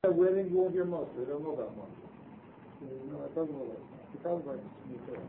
Where did you want your most? I don't know that much. No, it doesn't relate. It sounds like you said.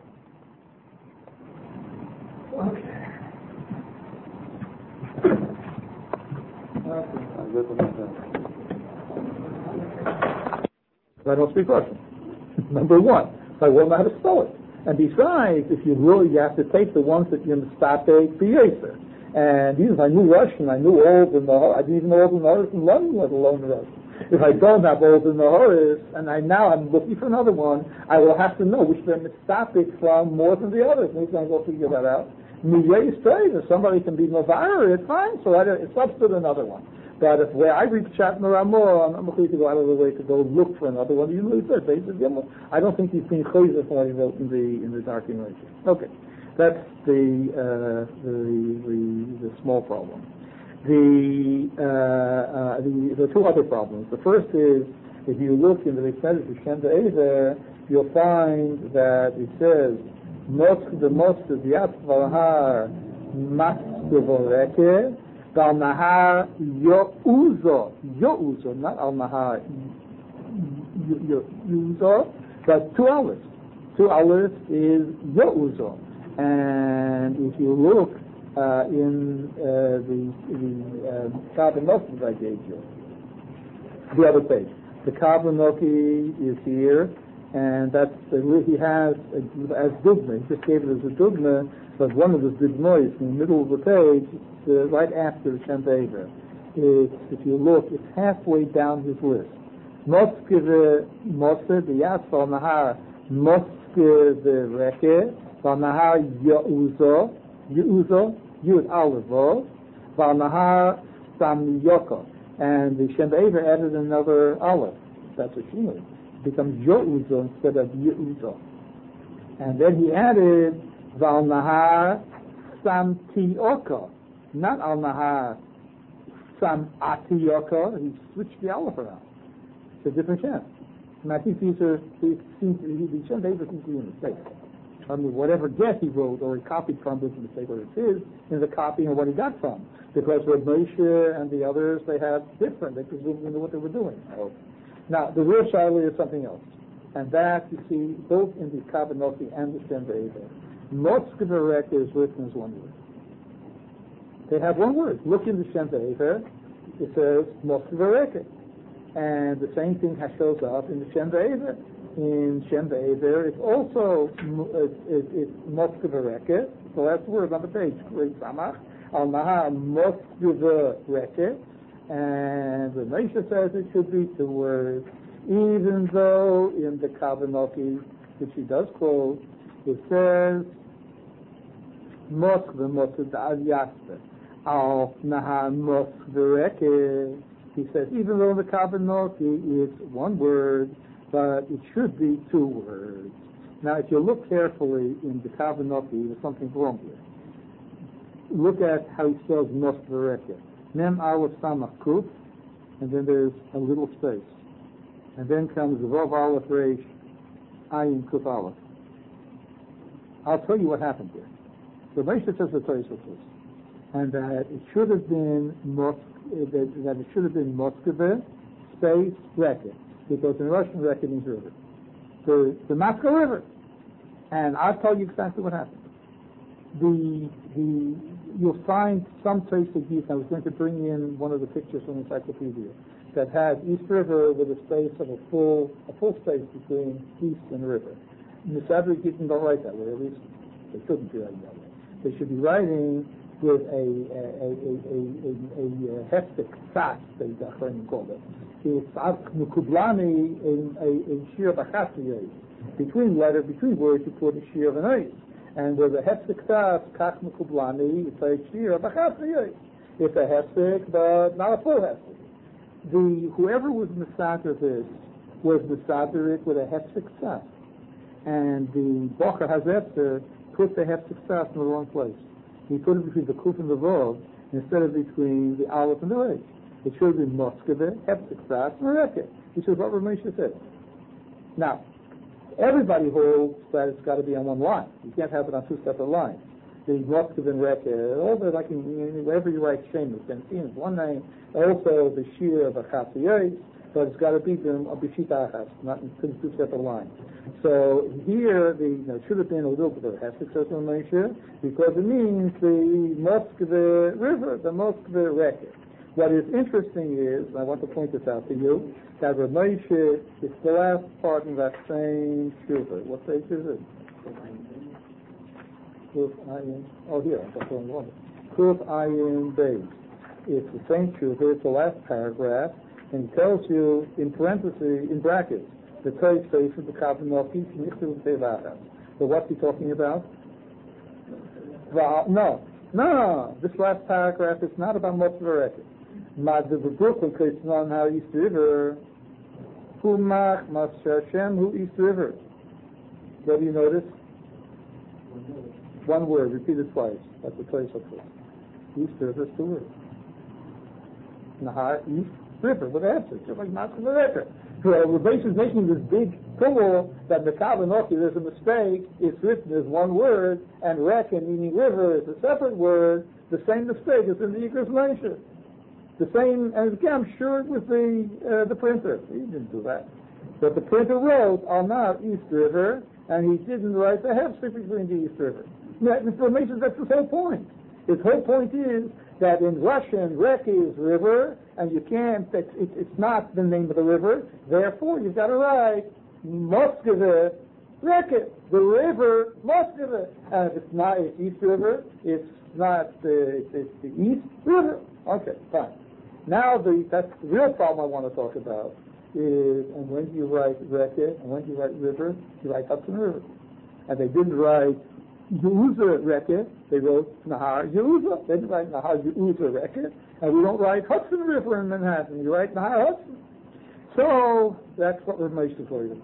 I don't speak Russian. Number one, I won't know how to spell it. And besides, if you really, you have to take the ones that you mistake b'yeser. And even if I knew Russian, I knew all the Nahar. I didn't even know all the Nahars in London, let alone Russian. If I don't have all the Naharis, and I'm looking for another one, I will have to know which they're mistake from more than the others. Maybe I will figure that out. Miyeh straight, if somebody can be Mavara, it's fine. So it's substitute another one. But if where I read Pshat Meramo, I'm not going to go out of the way to go look for another one. You know, I don't think he's being chayzer from what he wrote in the Darking Ratio. Okay, that's the small problem. The two other problems. The first is, if you look in the Rishon of Shem Ever, you'll find that it says, the most of the Valhar Maskevoreke, Valnahar Yo'uzo, not Al-Nahar Yo'uzo, but two olives. Two olives is Yo'uzo. And if you look in the Kabanoki that I gave you, the other page. The Kabanoki is here, and that's he has as dugma. He just gave it as a dugma, but one of the dugmas in the middle of the page, right after the Shem Ever. If you look, it's halfway down his list. Moske the Yasval Nahar, Moske the Reke, Nahar Yeuzo, Yud Alavo, Nahar Sam Yoko. And the Shem Ever added another olive. That's what she knew. It becomes Yeuzo instead of Yeuzo. And then he added Val Nahar Sam Tioko, not Al Nahar Sam Atioko. He switched the olive around. It's a different Shem. And I think the Shem Ever seems to be a mistake. I mean, whatever guess he wrote or he copied from was a mistake, or it is in the copying of what he got from. Because Reb Moshe and the others, they had different. They presumably knew what they were doing. Now, the real Shaila is something else. And that, you see, both in the Kabanoki and the Shem Ever, Motzke Verek is written as one word. They have one word. Look in the Shem Ever, it says Motzke Verek. And the same thing shows up in the Shem Ever. In Shem Ever, it's also it's Motzke Verek. So that's the word on the page. Great Samach. Al Nahar Motzke Verek. And the Moshe says it should be two words, even though in the Kabanoki, which he does quote, it says Motzke Da'al Yasper. Al Nahar Motzke Verek. He says, even though in the Kabanoki it's one word, but it should be two words. Now, if you look carefully in the Kabanoki, there's something wrong here. Look at how he spells Motzke Verek. Mem Aleph Samach Kuf, and then there's a little space. And then comes Vav Aleph Reish Ayin Kuf Aleph. I'll tell you what happened here. The Moshe says the Torah says, and that it should have been Motzke space Reke, because in Russian Reke means river. The Matka River. And I'll tell you exactly what happened. You'll find some trace of geese. I was going to bring in one of the pictures from the encyclopedia that has East River with a space of a full space between East and River. And the Sabri Gittin don't write that way, at least they shouldn't be writing that way. They should be writing with a heftik sas, they call it. It's Nukublani in Shir Bachatiyah. Between words you put a Shir of an Eis. And with a hefsek tas, kach mekublani, it's a shir b'chatiyah. It's a hefsek, but not a full hefsek. Whoever was mesader this was mesader it with a hefsek tas, and the Bocher Hazefter put the hefsek tas in the wrong place. He put it between the kuf and the vav instead of between the aleph and the resh. It should have been motzke hefsek tas and reke, which is what Ramesha said. Now, everybody holds that it's got to be on one line. You can't have it on two separate lines. The Motzke and Reke, all the wherever you write Shemus, and it's one name. Also the Shir of Achatiyos, but it's got to be b'shita achas, not in two separate lines. So here, it should have been a little bit of a hesek, says Moshe, because it means the Moskva River, the Moskva Reket. What is interesting is, and I want to point this out to you, that Rav Moshe, it's the last part in that same shuvah. What page is it? Oh, here, I'm going wrong. Kuf Ayin Beis. It's the same shuvah, it's the last paragraph, and it tells you, in parentheses, in brackets, the Torah says the Kabbalah So what's he talking about? No. This last paragraph is not about Moskva Reket. The Brooklyn case on how East River, Humach Masher Hashem, who East River. What do you notice? One word, repeated twice. That's the place of it. East River is two words. Nahar East River with answers, just like Moskva Reket. So Rebbe is making this big pull that the Kabbalah, there's a mistake. It's written as one word, and Reket, meaning river, is a separate word. The same mistake is in the Yikras Moshe. The same, and again, I'm sure it was the printer. He didn't do that. But the printer wrote on not East River, and he didn't write the hefsek between the East River. That's the whole point. His whole point is that in Russian, Reket is river, and you can't, it's not the name of the river, therefore you've got to write Moskva Reket, the river Moskva. And if it's not, it's East River, it's not, it's the East River. Okay, fine. Now that's the real problem I want to talk about is, and when do you write Reket, and when do you write river? You write Hudson River. And they didn't write Yehuza Reket, they wrote Nahar Yehuza. They didn't write Nahar Yehuza Reket, and we don't write Hudson River in Manhattan. You write Nahar Hudson. So that's what we're making for you.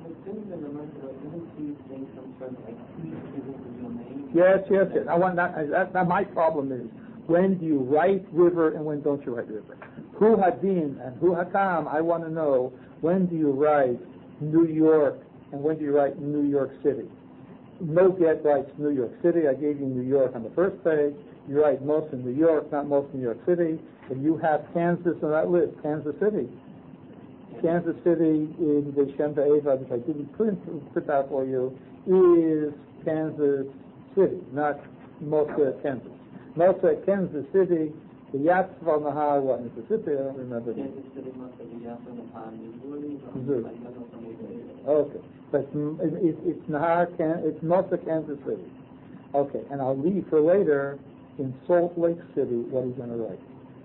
Yes. I want that my problem is, when do you write river and when don't you write river? Hu Hadin and Hu Hakam, I want to know, when do you write New York and when do you write New York City? No Get writes New York City. I gave you New York on the first page. You write most in New York, not most in New York City. And you have Kansas on that list, Kansas City. Kansas City in the Shem Eva, which I didn't print out for you, is Kansas City, not Mosa, Kansas. Mosa, Kansas City, the Yatzval Nahar, what, Mississippi? I don't remember. Kansas City must be Missouri. Okay. But it's Nahar, it's Mosa, Kansas City. Okay, and I'll leave for later in Salt Lake City what he's going to write.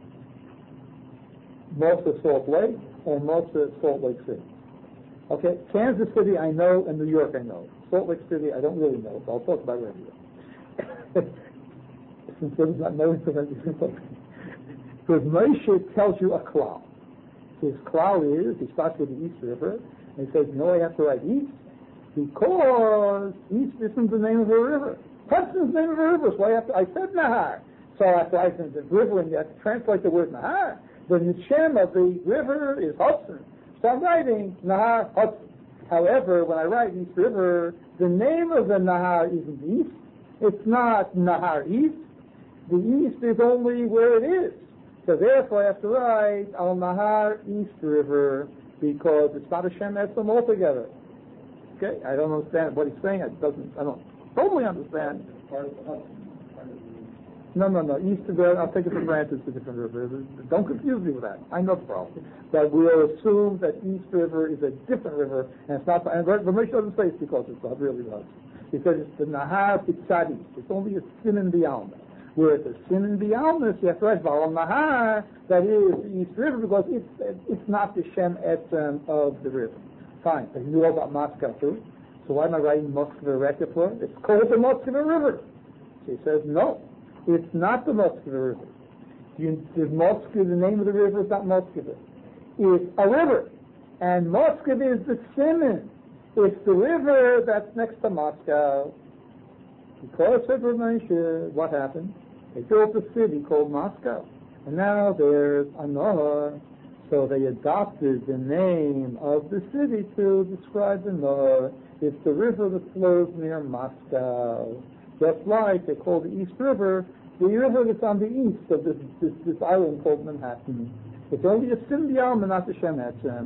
Mosa Salt Lake or Mosa Salt Lake City. Okay, Kansas City I know and New York I know. Salt Lake City I don't really know, so I'll talk about it later. Since there's not knowing so many people. Because Moshe tells you a klal. His klal is, he starts with the East River, and he says, you know I have to write East? Because East isn't the name of a river. Hudson's the name of a river, so I said Nahar. So I have to write the river, and you have to translate the word Nahar. The Shem of the river is Hudson. So I'm writing Nahar Hudson. However, when I write East River, the name of the Nahar isn't East. It's not Nahar East. The East is only where it is. So therefore I have to write Al Nahar East River because it's not a Shem Etzem altogether. Okay? I don't understand what he's saying. I don't totally understand. No. East River, I'll take it for granted it's a different river. Don't confuse me with that. I know the problem. But we'll assume that East River is a different river, and it's not, and Ramesh doesn't say it's because it's not, really does. He says it's the Nahar Pitzadi. It's only a sin in the Alma. Where it's a sin in the Alma, you have to write Baal Nahar, that is the East River, because it's not the Shem Etzem of the river. Fine. But you know about Moscow too. So why am I writing Moskva Reket for? It's called the Moskva River. So he says, no. It's not the Moskva River. The name of the river is not Moskva. It's a river. And Moskva is the Simon. It's the river that's next to Moscow. Because of Ramesh, what happened? They built a city called Moscow. And now there's a Nahar. So they adopted the name of the city to describe the Nahar. It's the river that flows near Moscow. Just like they call the East River, the river that's on the east of this island called Manhattan. It's only a Sin B'Alma, not the Shem Etzem.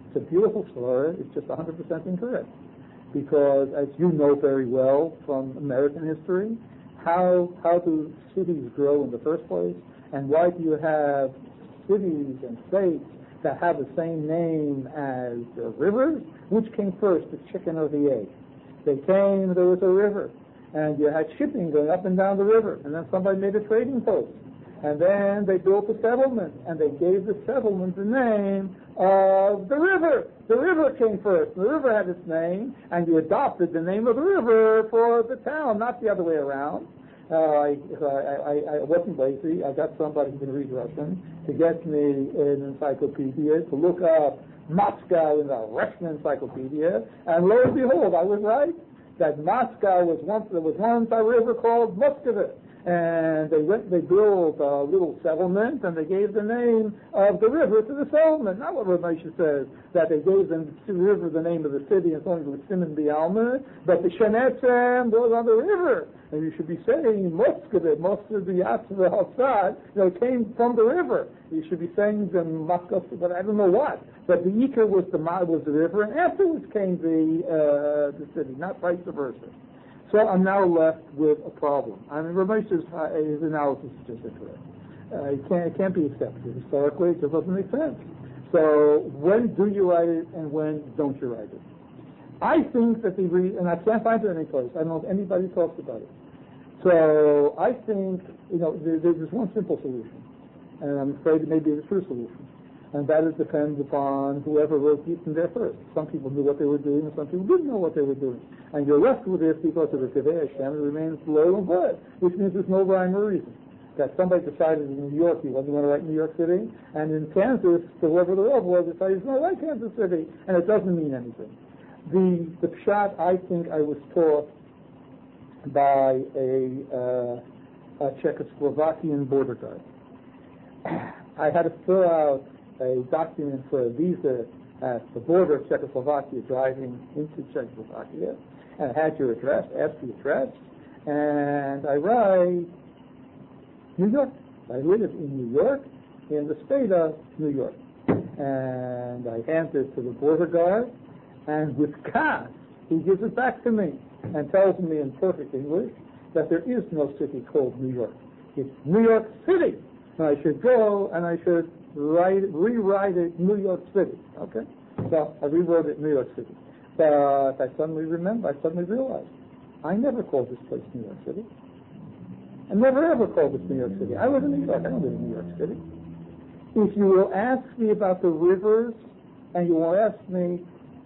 It's a beautiful story. It's just 100% incorrect. Because, as you know very well from American history, how do cities grow in the first place? And why do you have cities and states that have the same name as rivers? Which came first, the chicken or the egg? There was a river, and you had shipping going up and down the river, and then somebody made a trading post. And then they built a settlement, and they gave the settlement the name of the river. The river came first. The river had its name, and you adopted the name of the river for the town, not the other way around. I wasn't lazy. I got somebody who can read Russian to get me an encyclopedia to look up Moscow in the Russian encyclopedia, and lo and behold, I was right. That Moscow there was once a river called Muscovy. And they built a little settlement, and they gave the name of the river to the settlement. Not what Ramesha says, that they gave the river the name of the city, and something with Simon Bialma, but the Shem Etzem was on the river. And you should be saying, Moskva, outside, came from the river. You should be saying the Moscow, but I don't know what. But the Iker was the river, and afterwards came the city, not vice versa. So I'm now left with a problem. I mean, Ramesh's his analysis is just incorrect. It can't be accepted. Historically, it just doesn't make sense. So when do you write it and when don't you write it? I think that and I can't find it any place. I don't know if anybody talks about it. So I think, there's one simple solution. And I'm afraid it may be the true solution. And that depends upon whoever wrote Gittin there first. Some people knew what they were doing, and some people didn't know what they were doing. And you're left with this because of the Kivei Hashem, it remains low and good, which means there's no rhyme or reason. That somebody decided in New York he wasn't going to write New York City, and in Kansas, whoever the Rav was, decided he's going to write Kansas City, and it doesn't mean anything. The pshat, I think I was taught by a Czechoslovakian border guard. I had to fill out a document for a visa at the border of Czechoslovakia, driving into Czechoslovakia, and I had your address, asked the address, and I write New York. I live in New York, in the state of New York. And I hand it to the border guard, and with Kass, he gives it back to me and tells me in perfect English that there is no city called New York. It's New York City. And I should go and I should rewrite it New York City. Okay? So I rewrote it New York City. But I suddenly realized, I never called this place New York City. I never ever called this New York City. I live in New York. I don't live in New York City. If you will ask me about the rivers, and you will ask me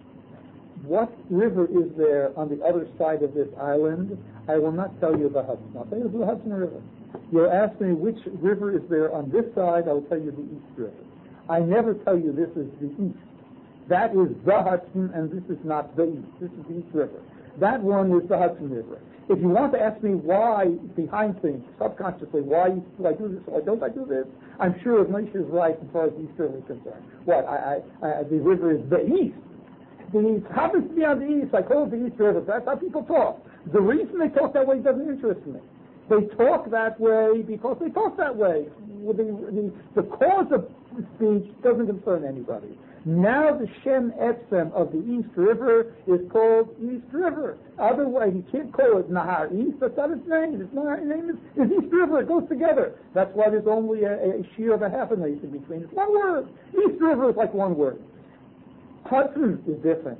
what river is there on the other side of this island, I will not tell you the Hudson. I'll tell you the Hudson River. You'll ask me which river is there on this side, I will tell you the East River. I never tell you this is the East. That is the Hudson, and this is not the East. This is the East River. That one is the Hudson River. If you want to ask me why, behind things, subconsciously, why do I do this, why don't I do this, I'm sure Moshe is right as far as the East River is concerned. The river is the East. The East happens to be on the East. I call it the East River. That's how people talk. The reason they talk that way doesn't interest me. They talk that way because they talk that way. The cause of speech doesn't concern anybody. Now the Shem Etzem of the East River is called East River. Otherwise, you can't call it Nahar East. That's not its name. Its name is East River. It goes together. That's why there's only a shear of a half an ace in between. It's one word. East River is like one word. Hudson is different.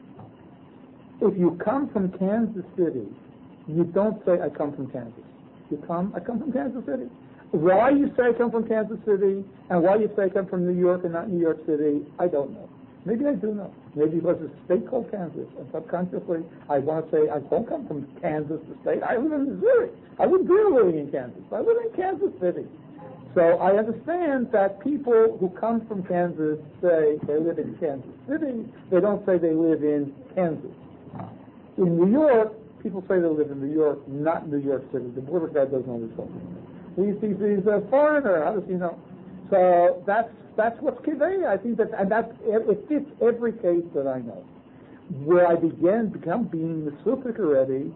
If you come from Kansas City, you don't say, I come from Kansas. I come from Kansas City. Why you say I come from Kansas City, and why you say I come from New York and not New York City, I don't know. Maybe I do know. Maybe because it's a state called Kansas, and subconsciously I want to say I don't come from Kansas, the state. I live in Missouri. I wouldn't be living in Kansas. I live in Kansas City. So I understand that people who come from Kansas say they live in Kansas City. They don't say they live in Kansas. In New York, people say they live in New York, not New York City. The border guy doesn't know this. He's a foreigner. How does he know? So that's what's Kivei. I think it fits every case that I know. Where I become being the Suffolk already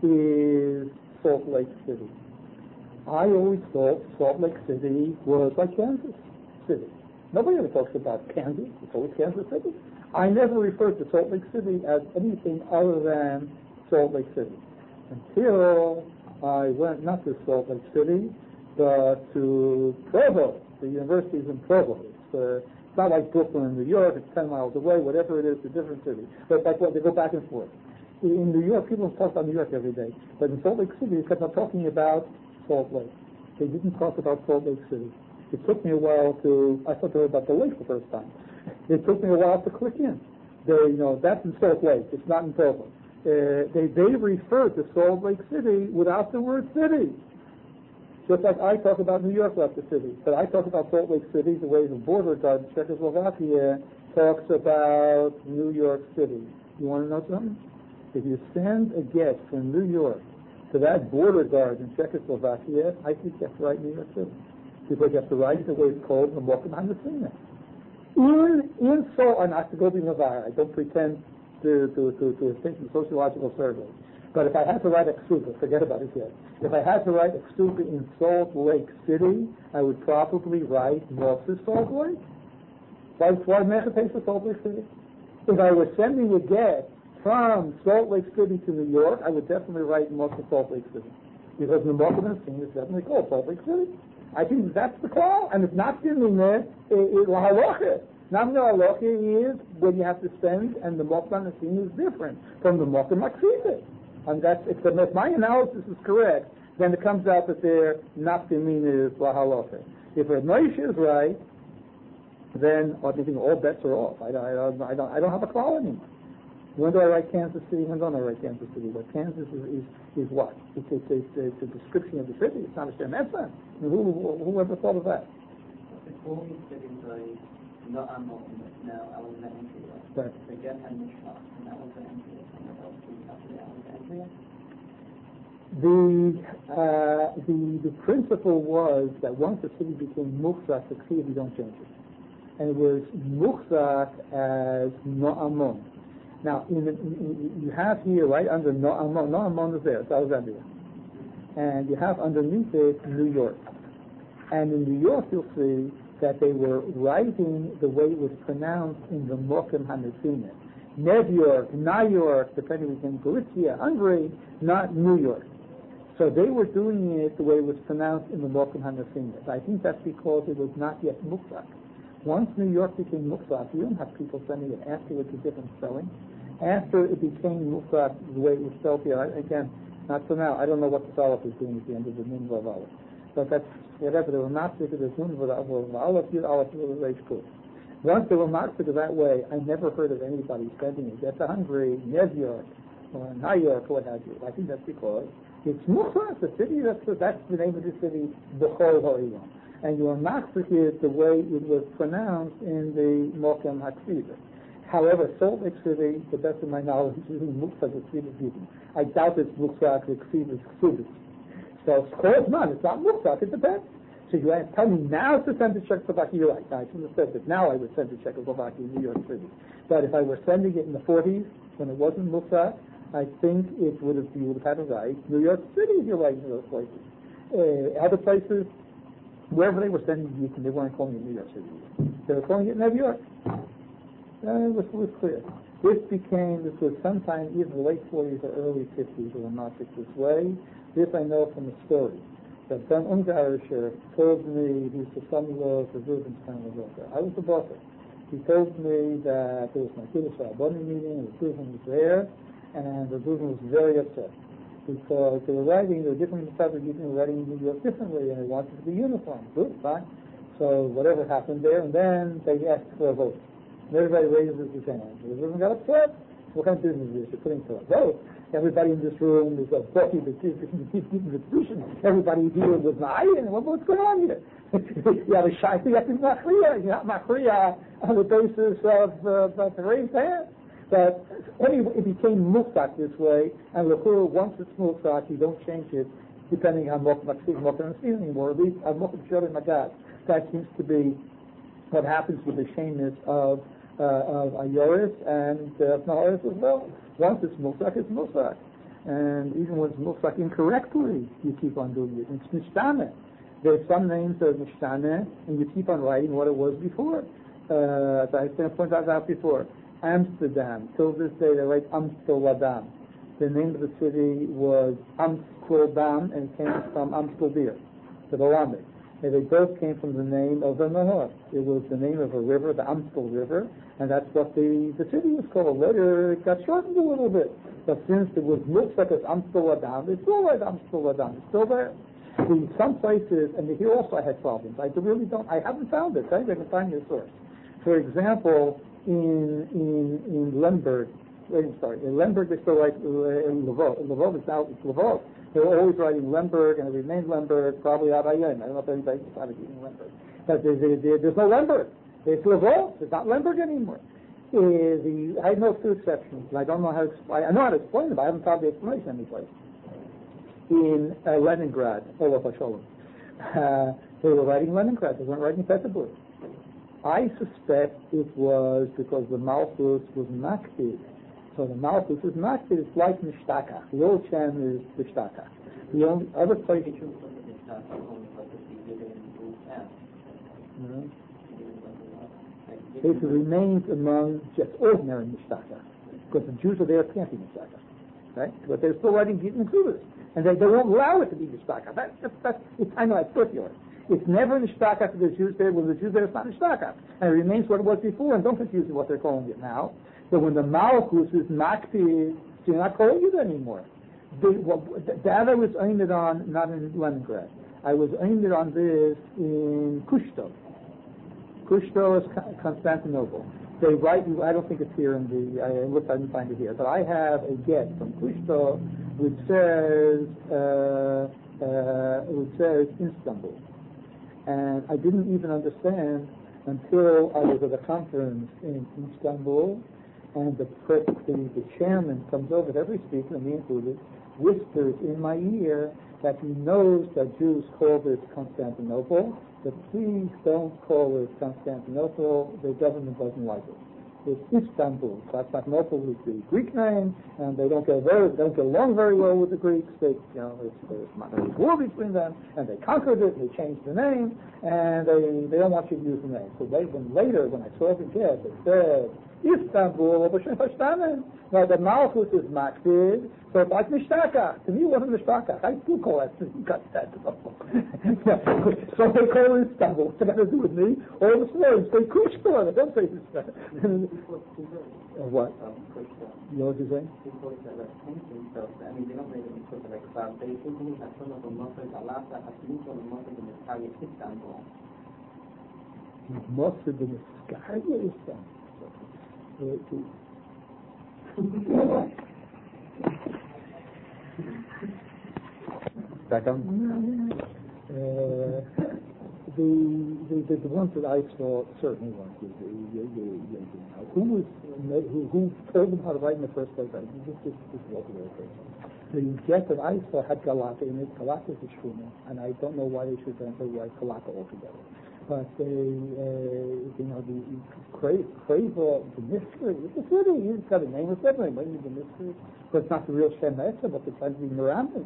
is Salt Lake City. I always thought Salt Lake City was like Kansas City. Nobody ever talks about Kansas. It's always Kansas City. I never referred to Salt Lake City as anything other than Salt Lake City until I went not to Salt Lake City, but to Provo. The university is in Provo. It's not like Brooklyn, New York. It's 10 miles away. Whatever it is, it's a different city. But that's why they go back and forth. In New York, people talk about New York every day. But in Salt Lake City, they kept on talking about Salt Lake. They didn't talk about Salt Lake City. It took me a while I thought they were about the lake the first time. It took me a while to click in. That's in Salt Lake. It's not in Provo. They refer to Salt Lake City without the word city. Just like I talk about New York without the city. But I talk about Salt Lake City the way the border guard in Czechoslovakia talks about New York City. You want to know something? If you send a guest from New York to that border guard in Czechoslovakia, I think you have to write New York City. Because you have to write the way it's called in Mokum HaNesina. In Salt, I'm not to go be Navar. I don't pretend to think in sociological survey. But if I had to write a ksuba, forget about it yet. If I had to write a ksuba in Salt Lake City, I would probably write Moses Salt Lake. Why Mechates for Salt Lake City? If I was sending a guest from Salt Lake City to New York, I would definitely write Moses Salt Lake City. Because the Mokum HaNesina is definitely called Salt Lake City. I think that's the call, and it's not in there. La halacha. Not the halacha is when you have to send, and the Mokum HaNesina is different from the Mokum HaKsida. And if my analysis is correct, then it comes out that their nafkamin is la halacha. If Reb Moshe is right, then I think all bets are off. I don't have a call anymore. When do I write Kansas City? When don't I write Kansas City? But Kansas is what? It's a description of the city. It's not a Shem Etzem. Who ever thought of that? Before we said in the not Amon, now Alexandria. Right. They get had Mishpat, and that was the Alexandria. The principle was that once the city became Mukhzak, the city you don't change it. And it was Mukhzak as No'amon. Now, you have here, right under No'amon is there, it's Alexandria. And you have underneath it New York. And in New York you'll see that they were writing the way it was pronounced in the Mokum HaNesina. New York, New York, depending on Galicia, Hungary, not New York. So they were doing it the way it was pronounced in the Mokum HaNesina. I think that's because it was not yet Mukhzak. Once New York became Mukhzak, you don't have people sending it after it's a different spelling. After it became Mukhzak, the way it was spelled here, again, not for now, I don't know what the Aleph is doing at the end of the Nun Vav Aleph. But that's whatever, they will not stick to the Nun Vav Aleph, Yud Aleph, Reish Kuf. Once they will not stick that way, I never heard of anybody sending it. That's a Hungary, New York, or New York, what have you. I think that's because it's Mukhzak, the city, that's the name of the city, B'chol Ha'olam. And you will not forget the way it was pronounced in the Mokum HaKsida. However, Salt Lake City, the best of my knowledge, is Mukhzak, the Ksida people. I doubt it's Mukhzak, the Ksida is Ksida. So it's called none. It's not Mukhzak, it depends. So you tell me now to send to Czechoslovakia, you're right. I shouldn't have said that. Now I would send to Czechoslovakia, New York City. But if I were sending it in the 40s, when it wasn't Mukhzak, I think you would have had a right. New York City, if you're right in those places. Other places, wherever they were sending it, they weren't calling it New York City. They were calling it New York. It was clear. This was sometime either the late 40s or early 50s, or not this way. This I know from a story. That Ben Ungarischer told me, he's the son-in-law of the Rubenstein Lazoka. I was the buffer. He told me that there was my Kiddush Rabbanim meeting, and the Ruben was there, and the Ruben was very upset. Because they were different fabric, they were writing in New York differently, and they wanted to be uniform. Good, fine. So whatever happened there, and then they asked for a vote. And everybody raises his hand. The Ruben got upset. What kind of business is this? You're putting for a vote. Everybody in this room is a body that gives institution. Everybody here was naive. What's going on here? You have a shy thing. You have to be machriya. You're not machriya on the basis of the raised hand. But anyway, it became mukhzak this way, and l'chur, once it's mukhzak, you don't change it depending on Mokum HaNesina anymore. At least on Mokum Shori Magad. That seems to be what happens with the shameness of Ayoris and Naharis as well. Once it's Mukhzak, it's Mukhzak. And even when it's Mukhzak incorrectly, you keep on doing it. It's Nishtame. There's some names that are mishtana, and you keep on writing what it was before. As I pointed out before, Amsterdam. Till this day, they write Amsterdam. The name of the city was Amsterdam, and it came from Amstelbeer, the Lamed. And they both came from the name of the Nahor. It was the name of a river, the Amstel River, and that's what the city was called. Later, it got shortened a little bit. But since it looks like it's Amsterdam, it's still like Amsterdam. It's still there. In some places, and here also I had problems. I haven't found it. I can find your source. For example, in Lemberg, in Lemberg they still write Lvov. Lvov is now, it's Lvov. They were always writing Lemberg, and it remained Lemberg, probably Abayin. I don't know if anybody decided to eat Lemberg. But there's no Lemberg. It's Lvov. It's not Lemberg anymore. I know two exceptions, and I don't know how to explain. I know how to explain it, but I haven't found the explanation anyplace. In Leningrad, Olaf Hasholem, they were writing Leningrad. They weren't writing Petersburg. I suspect it was because the Malchus was Makbid. So the Malchus is Makbid. It's like Nishtaka. The old Shem is Nishtaka. The only other place. It remains among just ordinary Nishtaka, because the Jews are there can't be Nishtaka, right? But they're still writing Gittin Kludus, and they won't allow it to be Nishtaka. I know that's circular. It's never Nishtaka for the Jews there. When the Jews there, it's not Nishtaka, and it remains what it was before. And don't confuse what they're calling it now. But when the Malchus is Makti, you're not calling it anymore. That I was aimed on, not in Leningrad. I was aimed on this in Kushto. Kushto is Constantinople. They write, I don't think it's here in the, I didn't find it here, but I have a get from Kushto which says Istanbul. And I didn't even understand until I was at a conference in Istanbul, and the chairman comes over to every speaker, and me included, whispers in my ear that he knows that Jews call this Constantinople, but please don't call it Constantinople. The government doesn't like it. It's Istanbul. Constantinople is the Greek name, and they don't get along very well with the Greeks. There's not a war between them, and they conquered it. And they changed the name, and they don't want you to use the name. So later, when I saw the get, it said Istanbul, now the Malchus is Makbid, so it's like Nishtaka. To me, it wasn't Nishtaka. I still call that Constantinople. So they call it Istanbul. What's it got to do with me? All the slaves say Kushto. They don't say this. What? You know what you're saying? I mean, they don't really put it like that. They think that some of the Muslims, Allah has moved on the Muslims in the Sky Istanbul. Muslims in the Sky Istanbul. Back on. The ones that I saw certainly weren't who told them how to write in the first place. This was the way first. The get that I saw had Galata in it. Galata is a shchuna, and I don't know why they should write Galata altogether. But the Creva, the mystery, it's a city. It's got a name of everything. Maybe the mystery, but it's not the real Shem Ha'etza, but it's trying to be Meramis.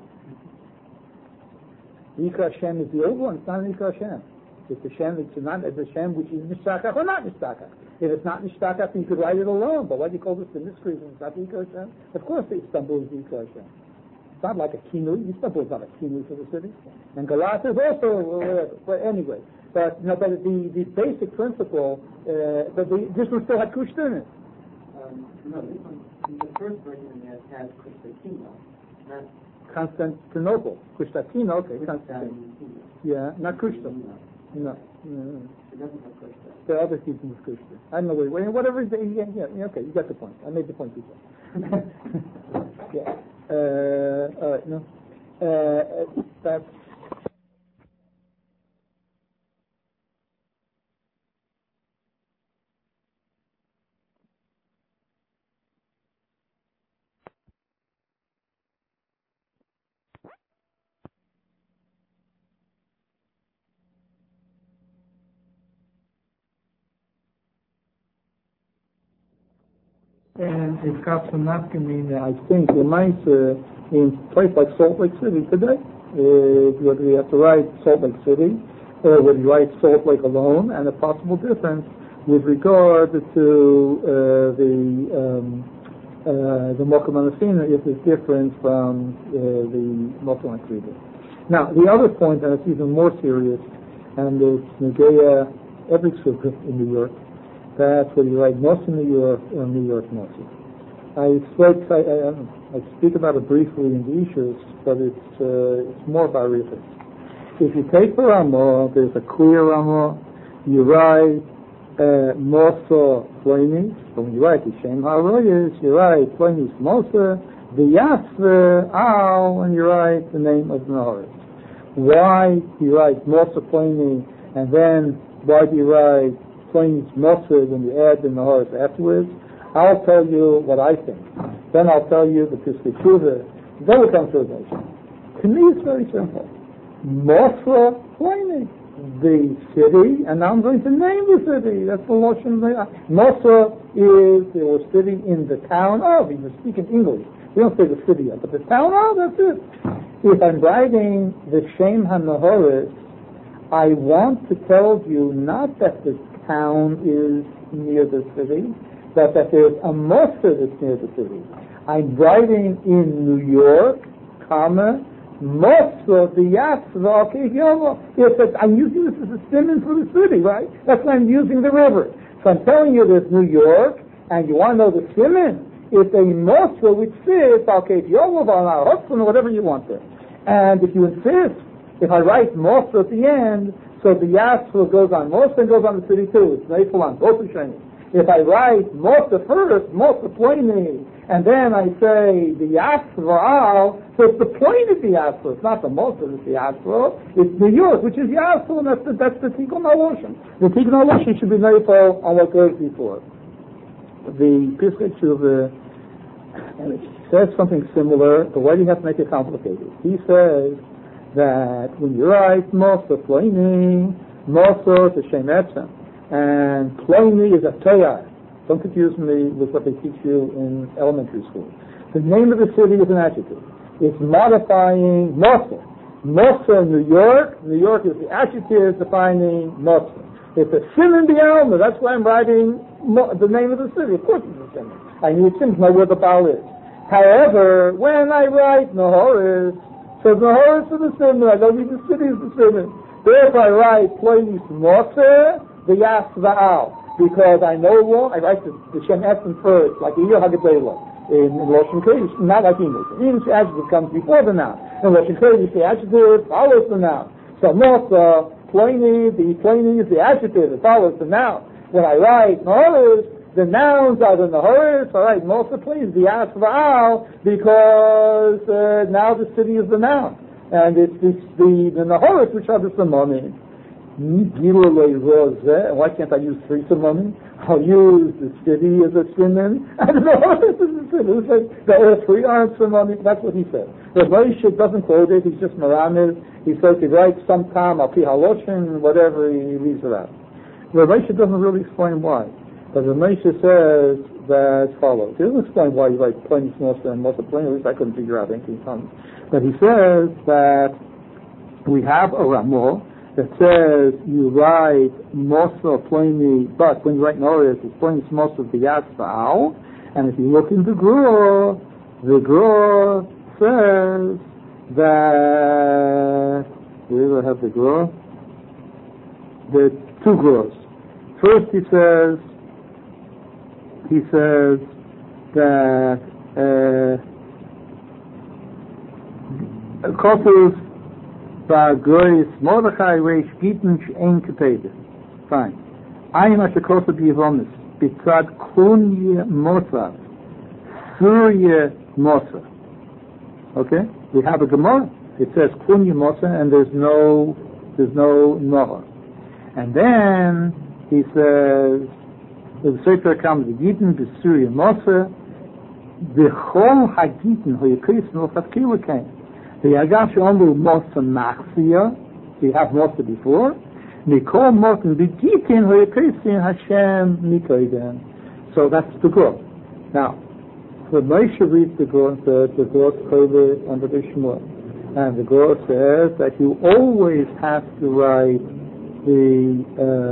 Ikra Shem is the old one. It's not an Ikra Shem. It's a Shem. It's a Shem which is Nishtaka or not Nishtaka. If it's not Nishtaka, then you could write it alone. But why do you call this the mystery? It's not the Ikra Shem. Of course, Istanbul is the Ikra Shem. It's not like a Kinu. Istanbul is not a Kinu for the city. And Galata is also whatever. But anyway. But the basic principle, this one still had Kushta in it. No, this one, the first version has Kushtatino, not Constantinople. Kushtatino, okay, Constantinople. Yeah, not Kushta. No. It doesn't have Kushta. The other people with Kushta. I don't know whatever. Okay, you got the point. I made the point before. Yeah. All right. No. That's. And it's got some nafkamina, I think, in a place like Salt Lake City today. whether you have to write Salt Lake City or whether you write Salt Lake alone, and a possible difference with regard to the Mokum Anasina is different from the Mokum Akrida. Now, the other point, and it's even more serious, and it's Negea every sukkah in New York, that's where you write Moss in New York or New York Moss. I speak about it briefly in the issues, but it's more about real things. If you take the Ramah, there's a clear Ramah, you write Mosa Ploinis, so when you write the Shem HaRoyes, you write Ploinis Mosa, the Yasve Al, and you write the name of the Naharis. Why do you write Mosa Ploinis, and then why do you write Ploinis Mosa when you add the Naharis afterwards? I'll tell you what I think. Then I'll tell you the Piskei Tshuva. Then we'll come to the nation. To me, it's very simple. Mosa Ploinis, the city, and now I'm going to name the city. That's the Lashon. Mosa is the city in the town of. We speak in English. We don't say the city of, but the town of, that's it. If I'm writing the Shem HaNahoris, I want to tell you not that the town is near the city, but that there's a Mosa that's near the city. I'm writing in New York, comma, Mosa the Yasva Kehiyama. I'm using this as a simon for the city, right? That's why I'm using the river. So I'm telling you there's New York, and you want to know the simon. It's a Mosa which sits Al Kehiyama, Al Hudson, or whatever you want there. And if you insist, if I write Mosa at the end, so the Yasva goes on Mosa and goes on the city too. It's Neifel on both the Shani. If I write Mosa first, Mosa Ploini, and then I say the Yasva Al, so it's the point of the Yasva. It's not the Mosa, it's the Yasva. It's New York, which is Yasva, and that's the Tikkun HaLoshen. The Tikkun HaLoshen should be Neifel on what goes before. The Piskei Tshuva, and it says something similar, but why do you have to make it complicated? He says that when you write Mosa Ploini, Mosa is a Shem Etzem, and Ploini is a Toyar. Don't confuse me with what they teach you in elementary school. The name of the city is an adjective. It's modifying Mosa. Mosa, New York. New York is the adjective defining Mosa. It's a Simon B'Alma. That's why I'm writing the name of the city. Of course it's a Simon. I need to know where the Baal is. However, when I write Nahoris, so Nahoris is the Simon. I don't need the city is the Simon. Therefore I write Ploinis Mosa, the Yasva Al. Because I know I write the Shem Etzem first, like the Yir HaGedela in Lashon Kodesh, not like English. English adjective comes before the noun. In Lashon Kodesh, the adjective follows the noun. So Mosa, Ploini, the Ploini is the adjective, it follows the noun. When I write Nahoris, the nouns are the Nahoris. I write Mosa, please, the Yasva Al, because now the city is the noun. And it's the Nahoris which are the Simonim. Why can't I use three simonim? I'll use the city as a simon, and the Nahoris as a simon. The all three aren't simonim. That's what he said. Rav Moshe doesn't quote it. He's just Maramis. He says he writes sometime Al Pi HaLoshen, whatever, he leaves it out. Rav Moshe doesn't really explain why. But Rav Moshe says that as follows. He doesn't explain why he writes Ploinis Mosa and Mosa Ploini. At least I couldn't figure out anything from it. But he says that we have a Ramah that says you write Mosa Ploini, but when you write Nahoris, it's Ploinis Mosa the Yasva Al. And if you look in the Gur says that, where do I have the Gur? There are two Gurs. First he says that Kosov Ba'Goyis Mordechai Reish Gittin She'en Ketevah. Fine. Ayin Asher Kosov Yevonis Bitzad Kunye Mosa Surya Mosa. Okay? We have a Gemara. It says Kunye Mosa, and there's no Noah. And then he says the Sefer comes the Gittin B'Surya Mosa B'Chol HaGittin Hoyekris Nofatkilu came. The Yagash Omru Mosa Machsia, so you have Mosa before. Mikol Mosa B'Gittin Hoyekrisin Hashem Mikoiden. So that's the Gur. Now, when Moshe reads the Gur, the Gur Kodesh under the Shmuel, And the Gemara says that you always have to write the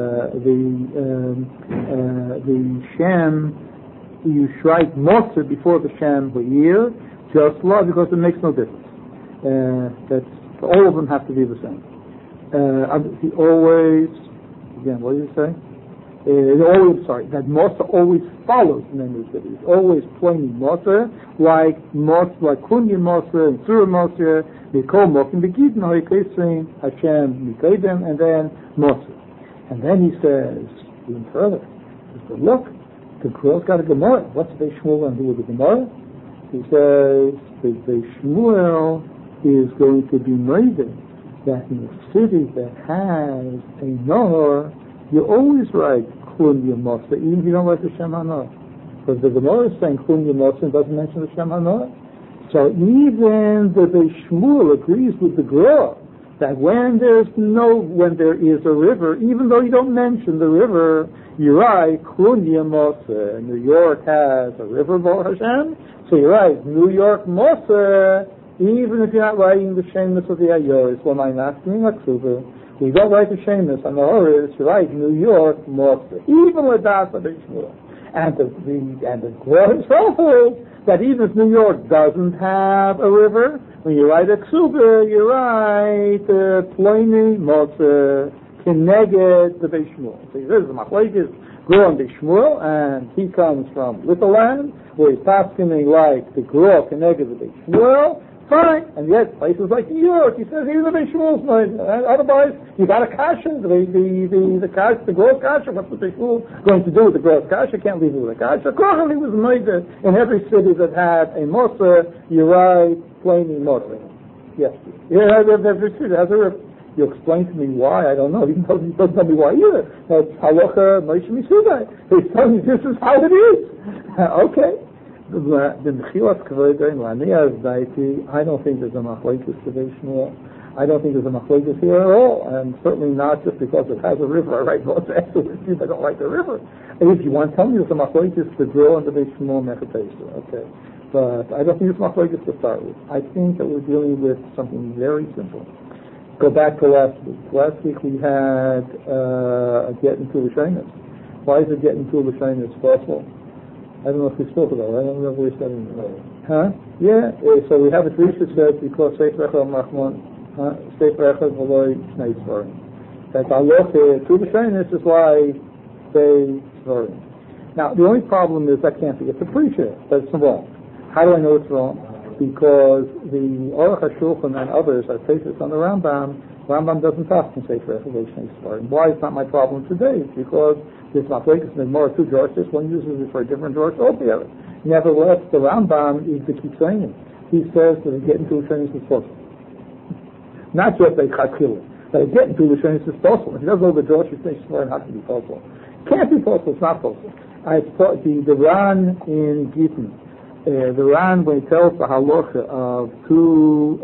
Shem. You write Moser before the Shem V'Yir, just law, because it makes no difference. That's all of them have to be the same. He always, again, what did you say? That Moser always follows the name of the city. It's always plain Moser, like Kunya Moser and Surah Moser, Mikol Mokim Begidin, Hoikesing, Hashem Mikadim, and then Moser. And then he says, even further, he said, look, the girl's got a Gemara. What's the Shmuel and who with the Gemara? He says, the Shmuel is going to be made that in a city that has a Nahor, you always write Kunya Moser, even if you don't write the Shem HaNahor. Because the Gemara is saying Kunya Moser and doesn't mention the Shem HaNahor. So even the Shmuel agrees with the Gra that when there is a river, even though you don't mention the river, you write Kunya Moser. New York has a river, Baruch Hashem, so you write New York Moser, even if you're not writing the Shemus of the Ayoris. Well, I'm asking Aksuba. We don't write the Shemus on the Horus, you write New York Moser, even with that of the Shmuel. And the Gra himself holds that even if New York doesn't have a river, when you write a Ksuba, you write Ploini Moser Keneged the Beis Shmuel. So this is the Machlekes Gra and Beis Shmuel, and he comes from Little Land, where he's passing like the Gra Keneged the Beis Shmuel. Fine, and yet places like New York, he says even the Beis Shmuel's not. Otherwise, you got a kasha, the gross kasha. What's the Beis Shmuel going to do with the gross kasha? Can't leave it with a kasha. Kochali was made in every city that had a Moser, you write plainly Moser. Yes, every city has a river. You explain to me why, I don't know. He doesn't tell me why either. That's halacha Moshe Misudai. He's telling me this is how it is. Okay. The Mechilas Kavod in Laniya's deity, I don't think there's a machlekes to Beis Shmuel. I don't think there's a machlekes here at all, and certainly not just because it has a river. I write most afterwards, I don't like the river. And if you want to tell me there's a machlekes to drill in the Beis Shmuel Mechatesa, okay. But I don't think it's machlekes to start with. I think that we're dealing with something very simple. Go back to last week. Last week we had a get into Lashonis. Why is a get into Lashonis possible? I don't know if we spoke about it. I don't remember what we said. Huh? Yeah. So we have a Drisha says because Sefer Echad Machmon, Sefer Echad V'loi Shnei Svarim. That Allah to Lashonis is why they Svarim. Now the only problem is I can't forget the preacher. That's wrong. How do I know it's wrong? Because the Aruch HaShulchan and others are faces on the Rambam. Rambam doesn't talk in Sefer Echad V'loi Shnei Svarim. Why? It's not my problem today. It's because there's machlekes in more two Georges. One uses it for a different George altogether. Nevertheless, the Rambam is the Kitzayin. He says that a get into Lashonis is possible. Not just a Chakil, but a get into Lashonis is possible. If he doesn't know the Georges, it's not have to be possible. It can't be possible. It's not possible. I thought the Ran in Gittin, the Ran when he tells the halacha of two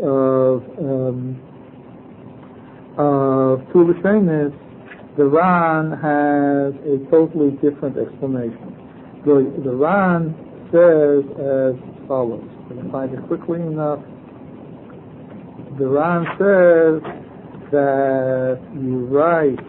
Lashonis, the Ran has a totally different explanation. The Ran says as follows. Can I find it quickly enough? The Ran says that you write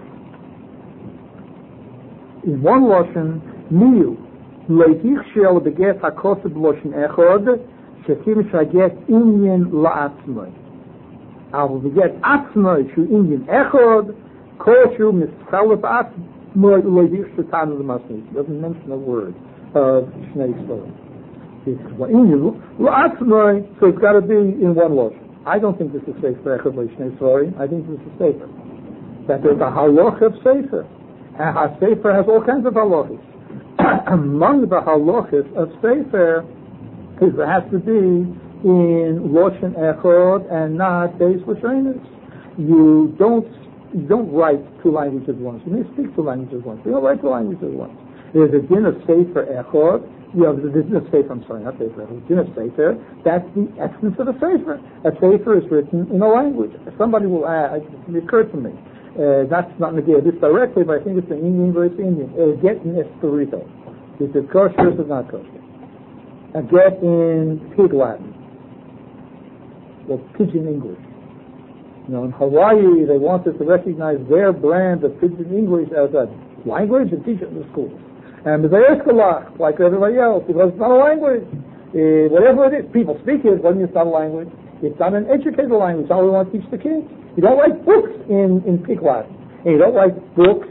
in one Lashon, Miyu, Leitich shel beget hakoseb Lashon echod, shekim shaget inyan la'atzmai. Al beget atzmai shu inyan echod, Koshu mischalef atzmai leitich shetan l'masnit. It doesn't mention a word of Shnei Svarim. It's inyan la'atzmai, so it's got to be in one Lashon. I don't think this is Sefer Echad Shnei Svarim. I think this is Sefer. That there's a halacha of Sefer. And a Sefer has all kinds of halachas. Among the halachas of Sefer is there has to be in Lashon Echad and not Beis Lashonis. You don't write two languages at once. You may speak two languages at once. You don't write two languages at once. There's a din of Sefer Echad. You have the din of Sefer, I'm sorry, not Sefer Echad. Din of Sefer, that's the essence of a Sefer. A Sefer is written in a language. Somebody will add, it occurred to me, that's not negated this directly, but I think it's an Indian versus Indian. Get in Esperito. Is it kosher or is it not kosher? A get in Pig Latin. was Pidgin English. In Hawaii, they wanted to recognize their brand of Pidgin English as a language and teach it in the schools. And they like everybody else, because it's not a language. Whatever it is, people speak it, but it's not a language. It's not an educated language. That's how we want to teach the kids. You don't write books in Pig Latin. And you don't write books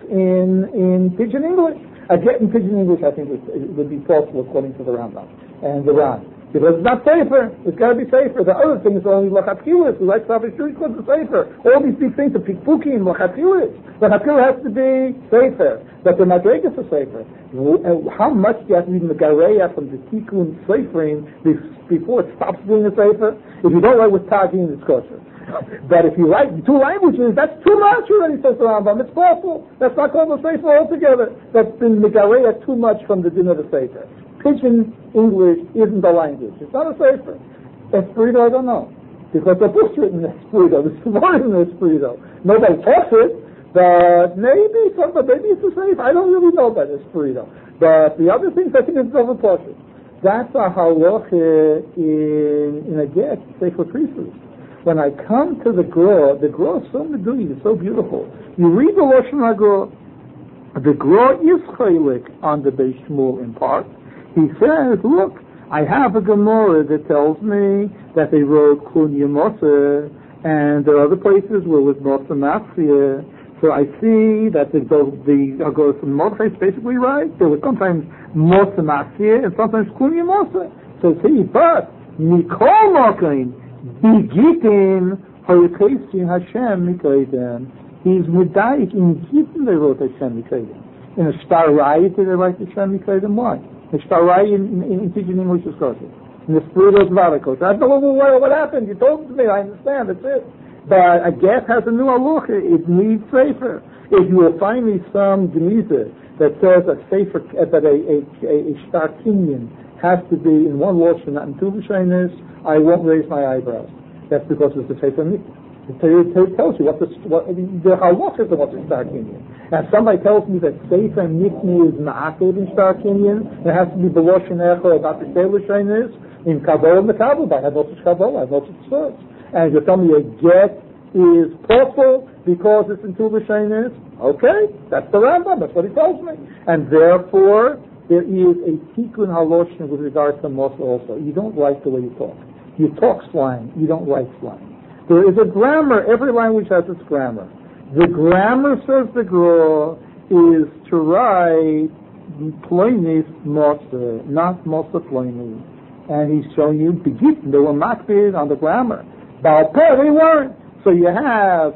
in Pidgin English. A get in Pidgin English, I think, would be possible according to the Rambam and the Ran. Because it's not safer. It's got to be safer. The other things are only Lachatchilis. We like to have a shuri because it's safer. All these big things are Pikpukim, Lachatchilis. Lachatchilis has to be safer. But the Madregas are safer. How much do you have to read Megareya from the Tikkun Seferin before it stops being a safer? If you don't write with Tagin, it's kosher. But if you write in two languages, that's too much already, says the Rambam. It's possible. That's not called a sefer altogether. That's been Megareya too much from the din of the sefer. Pidgin English isn't a language. It's not a sefer. Espirito, I don't know. Because the book's written in Espirito. There's more in Espirito. Nobody talks it, but maybe it's a sefer. I don't really know about Espirito. But the other things, I think it's over portion. That's a halacha in a get, sefer priesthood. When I come to the Gra is so medui, it's so beautiful. You read the Lashon HaGra, the Gra is chaylik on the Beis Shmuel in part. He says, look, I have a Gemara that tells me that they wrote Kun Yemoseh, and there are other places where it was Mosa Matzia. So I see that the Agos and Mordechai is basically right. There was sometimes Mosa Matzia and sometimes Kun Yemoseh. So see, but Mikol Mokain, Bigitin Hoyekeisin Hashem Mikoiden. He's Medaik in Gitin they wrote Hashem Mikoiden. In a Shtarai did they write Hashem Mikoiden? Why? The Shtarai in Pidgin English is kosher. In the spirit of Varikos. I don't know what happened. You told it to me. I understand. That's it. But a get has a new halacha. It needs sefer. If you will find me some Geniza that says a sefer that a Shtar Kinyan has to be in one lashon, not in two lashonos, I won't raise my eyebrows. That's because it's the Sefer Mikvah. It tells you what the halachas of what's in Shtar Kinyan. And if somebody tells me that Sefer Mikvah is ma'akev in Shtar Kinyan, it has to be the lashon echo about the Shtar lashonos in Kabbalah and the Kabbalah. I have no such Kabbalah. I have no such source. And you tell me a get is possible because it's in two lashonos, okay, that's the Rambam. That's what he tells me. And therefore, there is a tikkun haloshin with regard to Mosa also. You don't write the way you talk. You talk slang. You don't write slang. There is a grammar. Every language has its grammar. The grammar, says the Gra, is to write ploinis Mosa, not Mosa ploinis. And he's showing you begittin. They were makbid on the grammar. Baal Peh, they weren't. So you have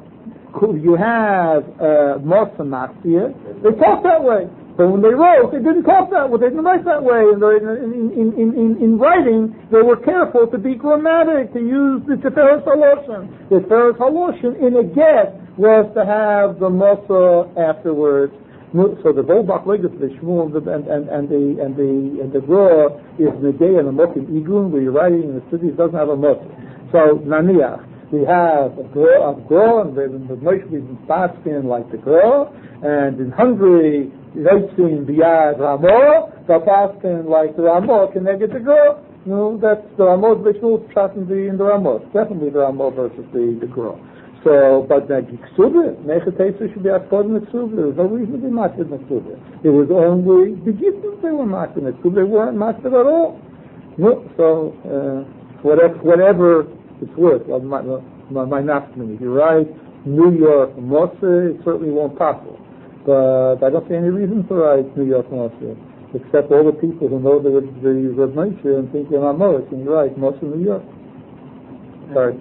Mosa Matzia. They talk that way. But when they wrote, they didn't talk that way. They didn't write that way. And in writing, they were careful to be grammatic, to use the Tiferes Haloshin. The Tiferes Haloshin in a get was to have the Mosa afterwards. So the Volbach Legas, the Shmuel, and the Gra is Negei and the Mokim Igun, where you're writing in the city, it doesn't have a Mosa. So Naniach, we have a Gra, and the Moshe is in like the Gra, and in Hungary, Reitzin Biyad Ramah, the Paskin like the Ramah, can they get the Gra? No, that's the Ramah, the Shmuel shot in the Ramah. Definitely the Ramah versus the Gra. So, but the Ksubah, Nechatesa should be according to Ksubah. There was no reason to be matched in Ksubah. It was only the Gittin they were matched in Ksubah. They weren't matched at all. No, so, whatever it's worth, my nafsman. If you write New York Mosa, it certainly won't possible. But I don't see any reason to write New York Mosa, except all the people who know the Rav Moshe and think you're not Mosa, and you write Mosa New York. Sorry.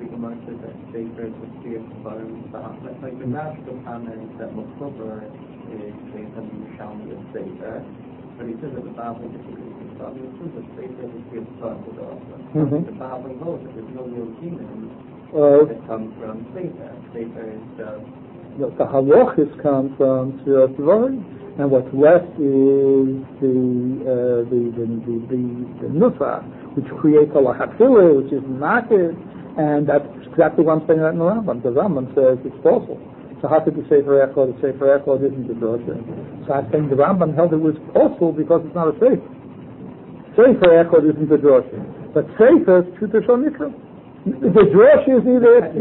Like the natural comment that Mokhober is based on the Yerushalmi of Sefer, but he says that the Bible is the Sefer is gives thought to the author. The Bible knows that there's no real demon that comes from Sefer. Sefer is the halachis come from Sfiras Devarim, and what's left is the nufa, which creates a lachatzilah, which is naked, and that's exactly what I'm saying right in the Rambam. The Rambam says it's possible. So how could the Sefer Echad? The Sefer Echad isn't the drosha. So I'm saying the Rambam held it was possible because it's not a Sefer. Sefer Echad isn't the drosha. But Sefer is true to Shal Mikra. The drush is either,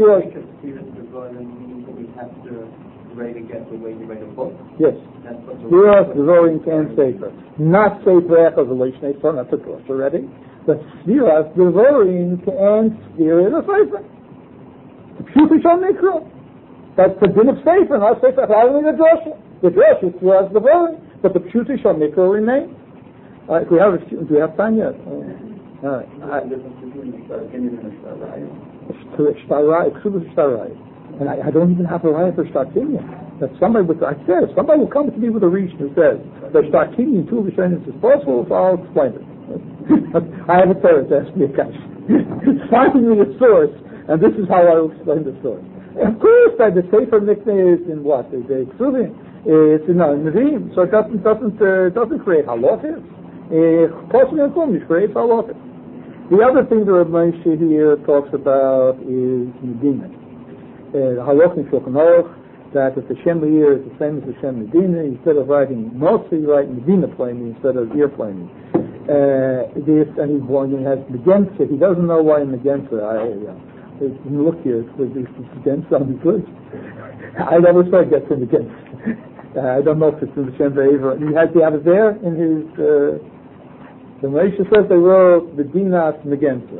we have to write again the way you write a book. yes. Sfiras Devarim and Sefer. Not Sefer Echad Relation Sefer, not the drush already. But Sfiras Devarim and Sfira in a Sefer. The Pshuti Shal Mikra. That's the din of Sefer, not Sefer. Not only the drush. The drush is Sfiras Devarim, but the Pshuti Shal Mikra remains. Do we have time yet? All right. And I don't even have a right for Shtarkinyan. That somebody will come to me with a reason who says that Shtarkinyan two Rishonim is possible, so I'll explain it. I have a third to ask me a question. Find me a source, and this is how I will explain the source. Of course, that the Sefer Mikneh is in what? It's in Nevi'im, so it doesn't create halachas. It creates halachas. The other thing that Rav Moshe here talks about is Medina. The halach in Shulchan Aruch, that if the Shem here is the same as the Shem Medina, instead of writing mostly write Medina plainly instead of ear plainly. And he has Megensa. He doesn't know why Megensa. Look here, Megensa sounds good. I never saw get to Megensa. I don't know if it's in the Shem Ve'ever. He had to have it there in his. The Moshe says they wrote Medinas Megensa.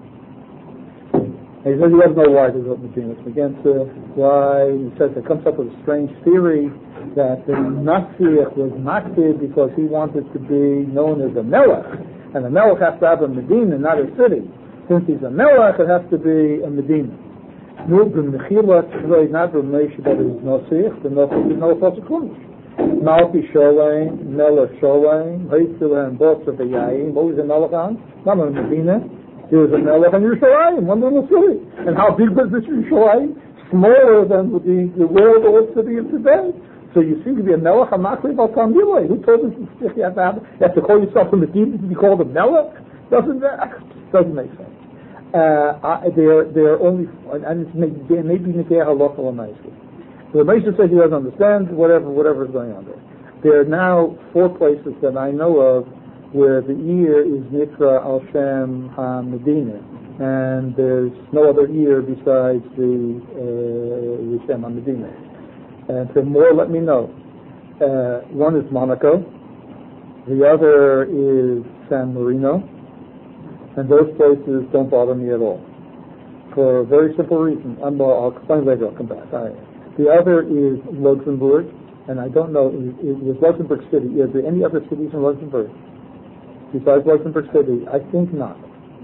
He says he doesn't know why they wrote Medinas Megensa. Why? He says it comes up with a strange theory that the Nasiach was Maksid because he wanted to be known as a Melech. And a Melech has to have a Medina, not a city. Since he's a Melech, it has to be a Medina. Not the Moshe that is Nasiach, the Nasiach is no Fasikumish. Malki Sholem, Melech Sholem, Heitzil and Boss of the Yaim. What was the Melech on? Not in Medina. There was a Melech on Yerushalayim, one little city. And how big was this Yerushalayim? Smaller than the world or city of today. So you seem to be a Melech, a Makli Balkan Milay. Who told us you have to call yourself a Medina to be called a Melech? Doesn't make sense. They're only, and it's maybe Nekeh Halacha L'Maisah. The Moshe says he doesn't understand whatever is going on there. There are now 4 places that I know of where the ear is Nikra Al Shem HaMedina, and there's no other ear besides the Shem HaMedina. And for more, let me know. One is Monaco, the other is San Marino, and those places don't bother me at all for a very simple reason. I'll explain later. I'll come back. The other is Luxembourg, and I don't know, it was Luxembourg City. Is there any other cities in Luxembourg besides Luxembourg City? I think not.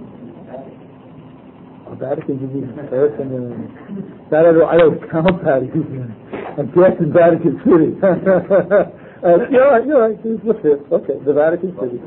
Vatican is even comparison. That I don't count Vatican. I'm guessing Vatican City. You're right. Okay, the Vatican City.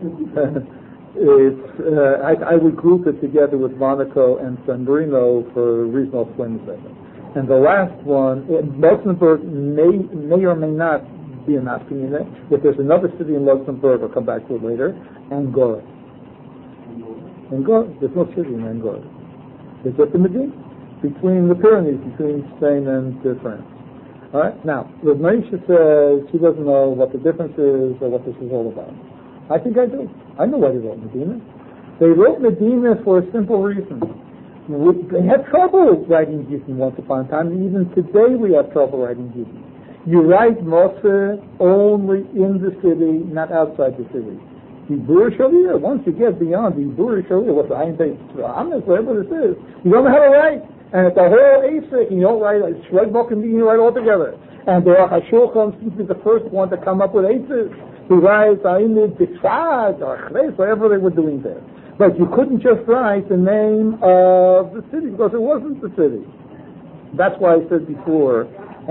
I would group it together with Monaco and San Marino for a reason I'll explain in a second. And the last one, Luxembourg may or may not be an option. If there's another city in Luxembourg, I'll come back to it later, Angora. Angora? There's no city in Angora. There's just a Medina, between the Pyrenees, between Spain and France. All right? Now, Rav Moshe says he doesn't know what the difference is or what this is all about. I think I do. I know why they wrote Medina. They wrote Medina for a simple reason. They had trouble writing Gittin once upon a time. Even today we have trouble writing Gittin. You write Moshe only in the city, not outside the city. Yibur Shalia, once you get beyond the Yibur Shalia, what's the Ayin Beit, whatever this is, you don't know how to write. And it's a whole Asik, and you don't write like Shregbok and you write all together. And the Hashulchan seems to be the first one to come up with Asik. He writes Ayin B'Tzfad or Chreis, whatever they were doing there. But you couldn't just write the name of the city because it wasn't the city. That's why I said before,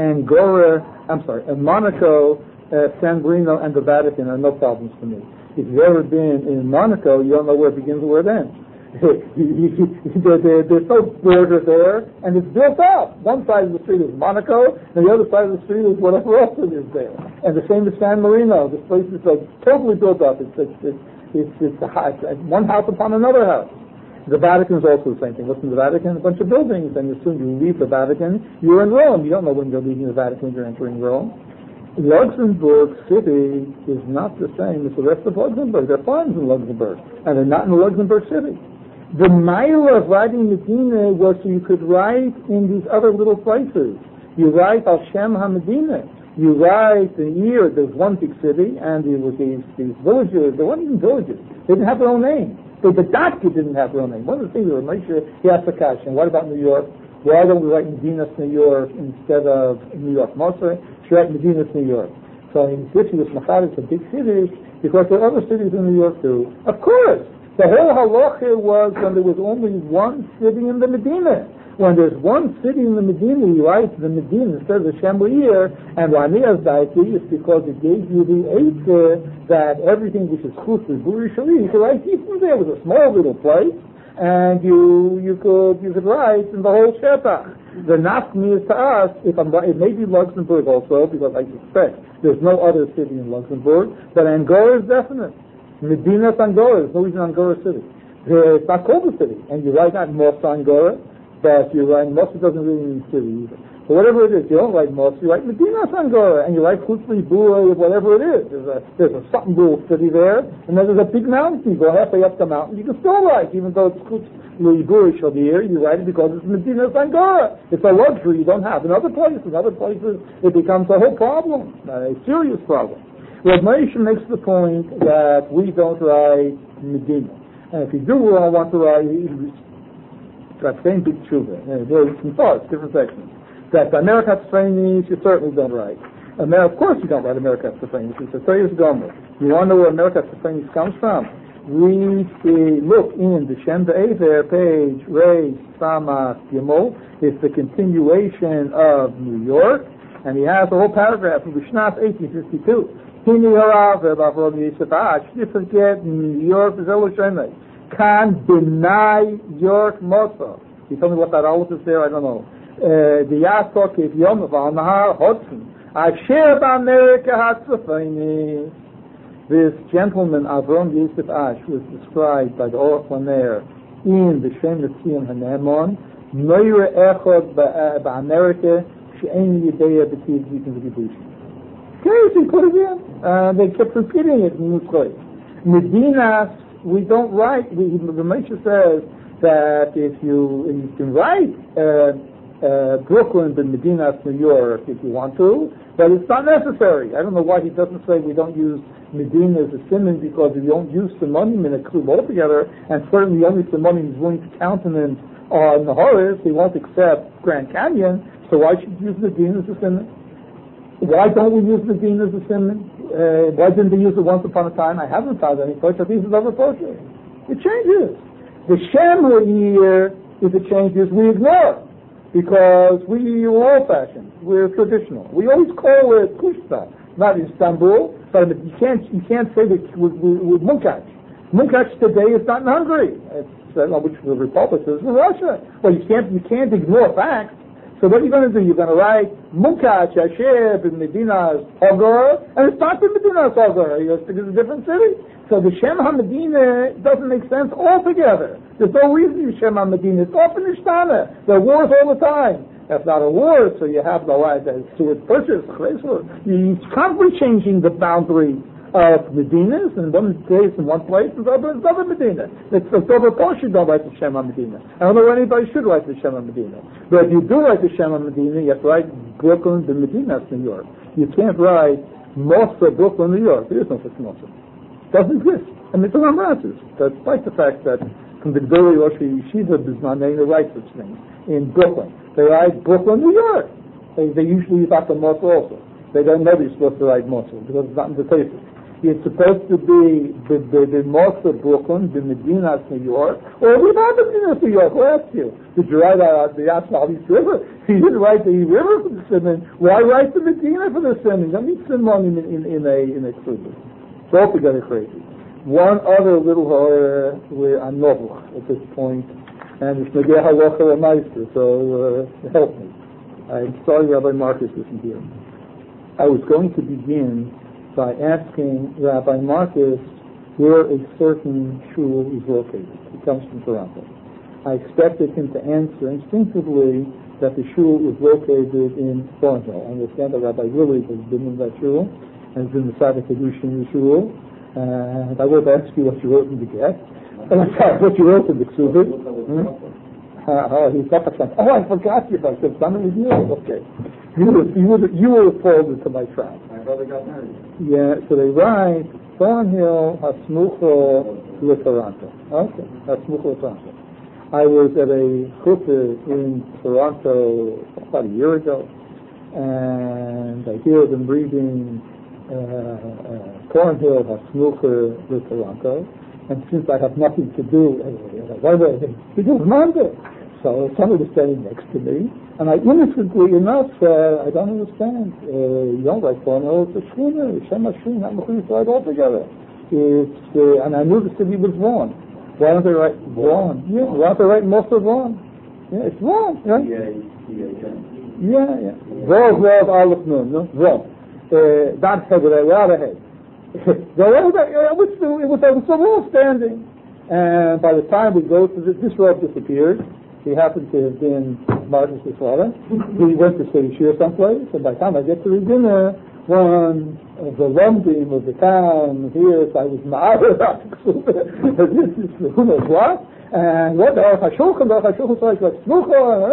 Monaco, San Marino, and the Vatican are no problems for me. If you've ever been in Monaco, you don't know where it begins and where it ends. There's no border there, and it's built up. One side of the street is Monaco, and the other side of the street is whatever else it is there. And the same as San Marino. This place is like totally built up. It's one house upon another house. The Vatican is also the same thing. Listen to the Vatican, a bunch of buildings, and as soon as you leave the Vatican, you're in Rome. You don't know when you're leaving the Vatican, when you're entering Rome. Luxembourg City is not the same as the rest of Luxembourg. There are farms in Luxembourg, and they're not in the Luxembourg City. The mile of writing Medina was so you could write in these other little places. You write Al Shem HaMedina. You write the year, there's one big city, and there was these villages. They weren't even villages. They didn't have their own name. The Datka didn't have their own name. One of the things that Moshe, he asked the question, what about New York? Why don't we write Medinas, New York, instead of New York, Mosul? Should write Medinas, New York. So in this was Macharis, a big city, because there are other cities in New York too. Of course! The whole halacha was when there was only one city in the Medina. When there's one city in the Medina, you write the Medina instead of the Shembuir, and Raniya's deity is because it gave you the answer that everything which is chutz is buri shali, you could write even there. It was a small little place, and you could write in the whole Shetach. The Nafmi is to us, it may be Luxembourg also, because I suspect there's no other city in Luxembourg, but Angora is definite. Medina's Angora, there's no reason Angora City. It's not called a city, and you write not Mos Angora, but you write Mos doesn't really mean city either. But whatever it is, you don't write Mos, you write Medina's Angora, and you write Chutz Bura, whatever it is. There's a something little city there, and then there's a big mountain. You go halfway up the mountain, you can still write, even though it's Chutz Bura Shalir, you write it because it's Medina's Angora. It's a luxury you don't have. In other places, it becomes a whole problem, a serious problem. Rav Moshe makes the point that we don't write Medina. And if you do want to write, that same big tshuva, there's some thoughts, different sections. That America Tzfeinis, you certainly don't write. Of course you don't write America Tzfeinis. It's a Toyos Gomer. You want to know where America Tzfeinis comes from? Read look in the Shem Be'ever, page Rei Sama Gimel. It's the continuation of New York, and he has a whole paragraph from B'Shnat 1852. Hini harav Avram Yosef Ash. You forget New York is Eloshemei. Can deny York Mosa. You tell me what that aleph is there? I don't know. The Yasok is Yom of Al-Nahar Hodson. Asher B'Amerika Hatzafayni. This gentleman Avram Yosef Ash was described by the Orach Laner in the Shem Netzion Hanemon. Noire Echod B'Amerika She'en Yedea B'Tiv Zikin V'Gibushim. Okay, so put it in. They kept repeating it in Nusrei. Medina, we don't write. The Moshe says that if you can write Brooklyn, but Medina, New York, if you want to, but it's not necessary. I don't know why he doesn't say we don't use Medina as a simon, because if you don't use simonim in a klub altogether, and certainly only simonim is willing to countenance on the Horus, he won't accept Grand Canyon. So why should you use Medina as a simon? Why don't we use Medina as a simon? Why didn't they use it once upon a time? I haven't found any place. I think it's over portrait. It changes. The Shem here, if it changes, we ignore, because we are old-fashioned. We're traditional. We always call it Kushta, not Istanbul, but you can't say that with Munkac. Munkac today is not in Hungary. It's which the Republic is in Russia. Well, you can't ignore facts. So what are you going to do? You're going to write Munkac, Asher, Medina's Hogar, and it's not the Medina's Hogar. It's a different city. So the Shem HaMedina doesn't make sense altogether. There's no reason to use Shem HaMedina. It's often Ishtana. There are wars all the time. That's not a war, so you have no right to its purchase. You're constantly changing the boundary of Medinas, and one place in one place, and another Medina. It's over Posh, you don't write the Shem HaMedina. I don't know if anybody should write the Shem HaMedina. But if you do write the Shem HaMedina, you have to write Brooklyn, the Medina, New York. You can't write Mosul, Brooklyn, New York. There is no such Mosul. It doesn't exist. And it's an Ramazes. Despite the fact that from the Gdoli Rosh Yeshiva Bizmanei, they write such things in Brooklyn. They write Brooklyn, New York. They usually use out the Mosul also. They don't know they're supposed to write Mosul, because it's not in the places. It's supposed to be the Mosul, Brooklyn, the Medina, New York, or what about the Medina, New York? Who asked you? Did you write the Yasmali River? He didn't write the river for the Simon. Why write the Medina for the Simon? Don't need Simon in a Kluber. It's altogether crazy. One other little horror we're on Novel at this point, and it's Negeh Halacha Meister, so help me. I'm sorry Rabbi Marcus isn't here. I was going to begin by asking Rabbi Marcus where a certain shul is located. He comes from Toronto. I expected him to answer instinctively that the shul is located in Thornhill. I understand that Rabbi Willie has been in that shul and has been the Tzaddik Kedushin in the shul. And I won't ask you what you wrote in the get. What you wrote in the Ksubit. I forgot you. I said, done it with you. Okay. You will fall into my trap. My brother got married. Yeah, so they write, Thornhill Hasmucho Toronto. Okay, Hasmucho Toronto. I was at a chuppah in Toronto about a year ago, and I hear them reading Thornhill Hasmucho Toronto, and since I have nothing to do, it is Monday. So somebody was standing next to me, and I innocently enough said, I don't understand. You don't write Thornhill, it's a schooner, Shem HaShrim, not Mechuyis right altogether. And I knew the city was wrong. Why don't they write wrong? Yeah, why don't they write most of wrong? Yeah, it's wrong, right? Yeah. Rav, Aleph, Nun, no? Wrong. That head, the other head. It was all standing. And by the time we go to this Rav disappeared. He happened to have been Marcus' father. He went to study shir someplace, and by the time I get to the dinner, one of the lumdim of the town hears I was ma'aber this is who knows what, and what the Aruch HaShulchan is like Smucha,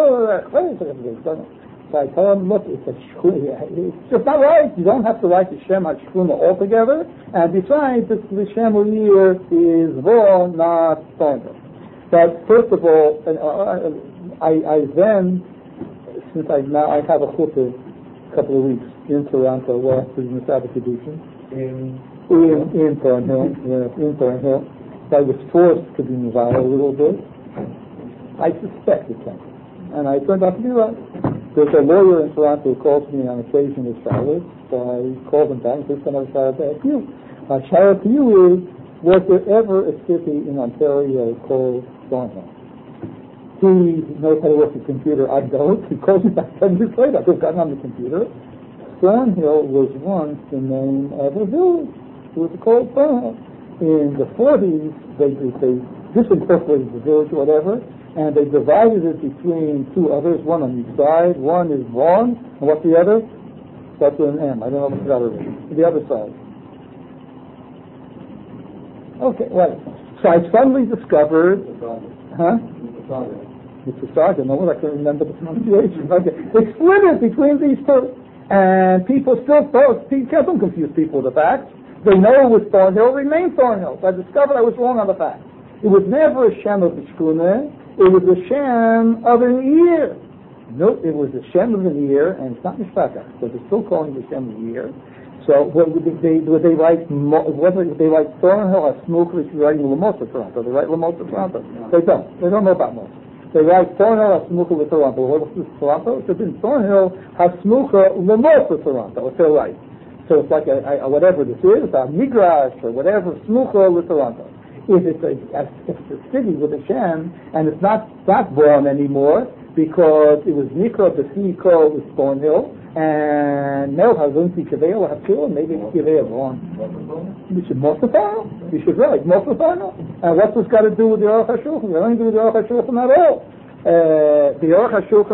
so I told him, look, it's just not right. You don't have to write the Shem HaShchuna altogether, and besides, the Shem here is wrong, not standard. But first of all, I then, since I have a chuppah a couple of weeks in Toronto, where I'm doing the Sabbath Kedushin in Thornhill, so I was forced to be involved a little bit. I suspect it can, and I turned out to be right. There's a lawyer in Toronto who calls me on occasion as Charlotte, so I called him back and said, "Can I shout to you?" My shout to you is, was there ever a city in Ontario called Thornhill? He knows how to work the computer. I don't. He calls me back 10 minutes later. I've just gotten on the computer. Thornhill was once the name of a village. It was called Thornhill. In the 40s, they disincorporated the village or whatever, and they divided it between two others, one on each side. One is Vaughan, and what's the other? Starts with an M. I don't know what's the other is. The other side. Okay, right. So I suddenly discovered, Mississauga, no one I can remember the pronunciation. Okay. They split it between these two. And people still don't confuse people with the facts. They know it was Thornhill, remained Thornhill. So I discovered I was wrong on the facts. It was never a Shem of the Shkuna, it was a Shem of an ear. No, it was a Shem of an ear, and it's not Mishpaka, so they're still calling it the Shem of the ear. So would they write Thornhill or Smoke, which is writing Lamosa Toronto? They write Lamosa Toronto. They don't. They don't know about Mosa. They write Thornhill or Smoke with Toronto. What was Toronto? It should have been Thornhill or Smoke Lamosa Toronto. If they're right. So it's like a whatever this is, a Migrash or whatever, Smoke with Toronto. If it's a city with a Shem, and it's not born anymore, because it was Nikra, the sea called was Thornhill, and now Hazunti Kaveh will have killed, maybe Kaveh wrong. We should Mosafar. We should write Mosafar. And what's this got to do with the Aruch HaShulchan? We don't do with the Aruch HaShulchan at all. The Aruch HaShulchan.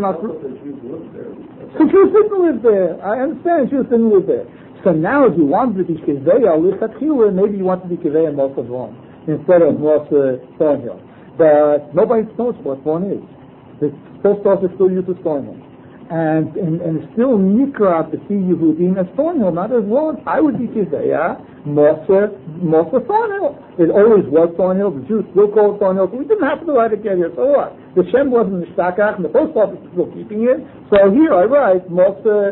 So Jews didn't live there. I understand Jews didn't live there. So now if you want to be Kaveh Alichatchila, maybe you want to be Kaveh and Mosafar instead of Mosa Thornhill. But nobody knows what one is. The post office still uses Thornhill. And it's still Nikra to see Yehudim as Thornhill, not as one. I would be Kizeya, Mosa Thornhill. It always was Thornhill. The Jews still call it Thornhill. So we didn't have to write it here. So what? The Shem wasn't the Shtakach, and the post office is still keeping it. So here I write Mosa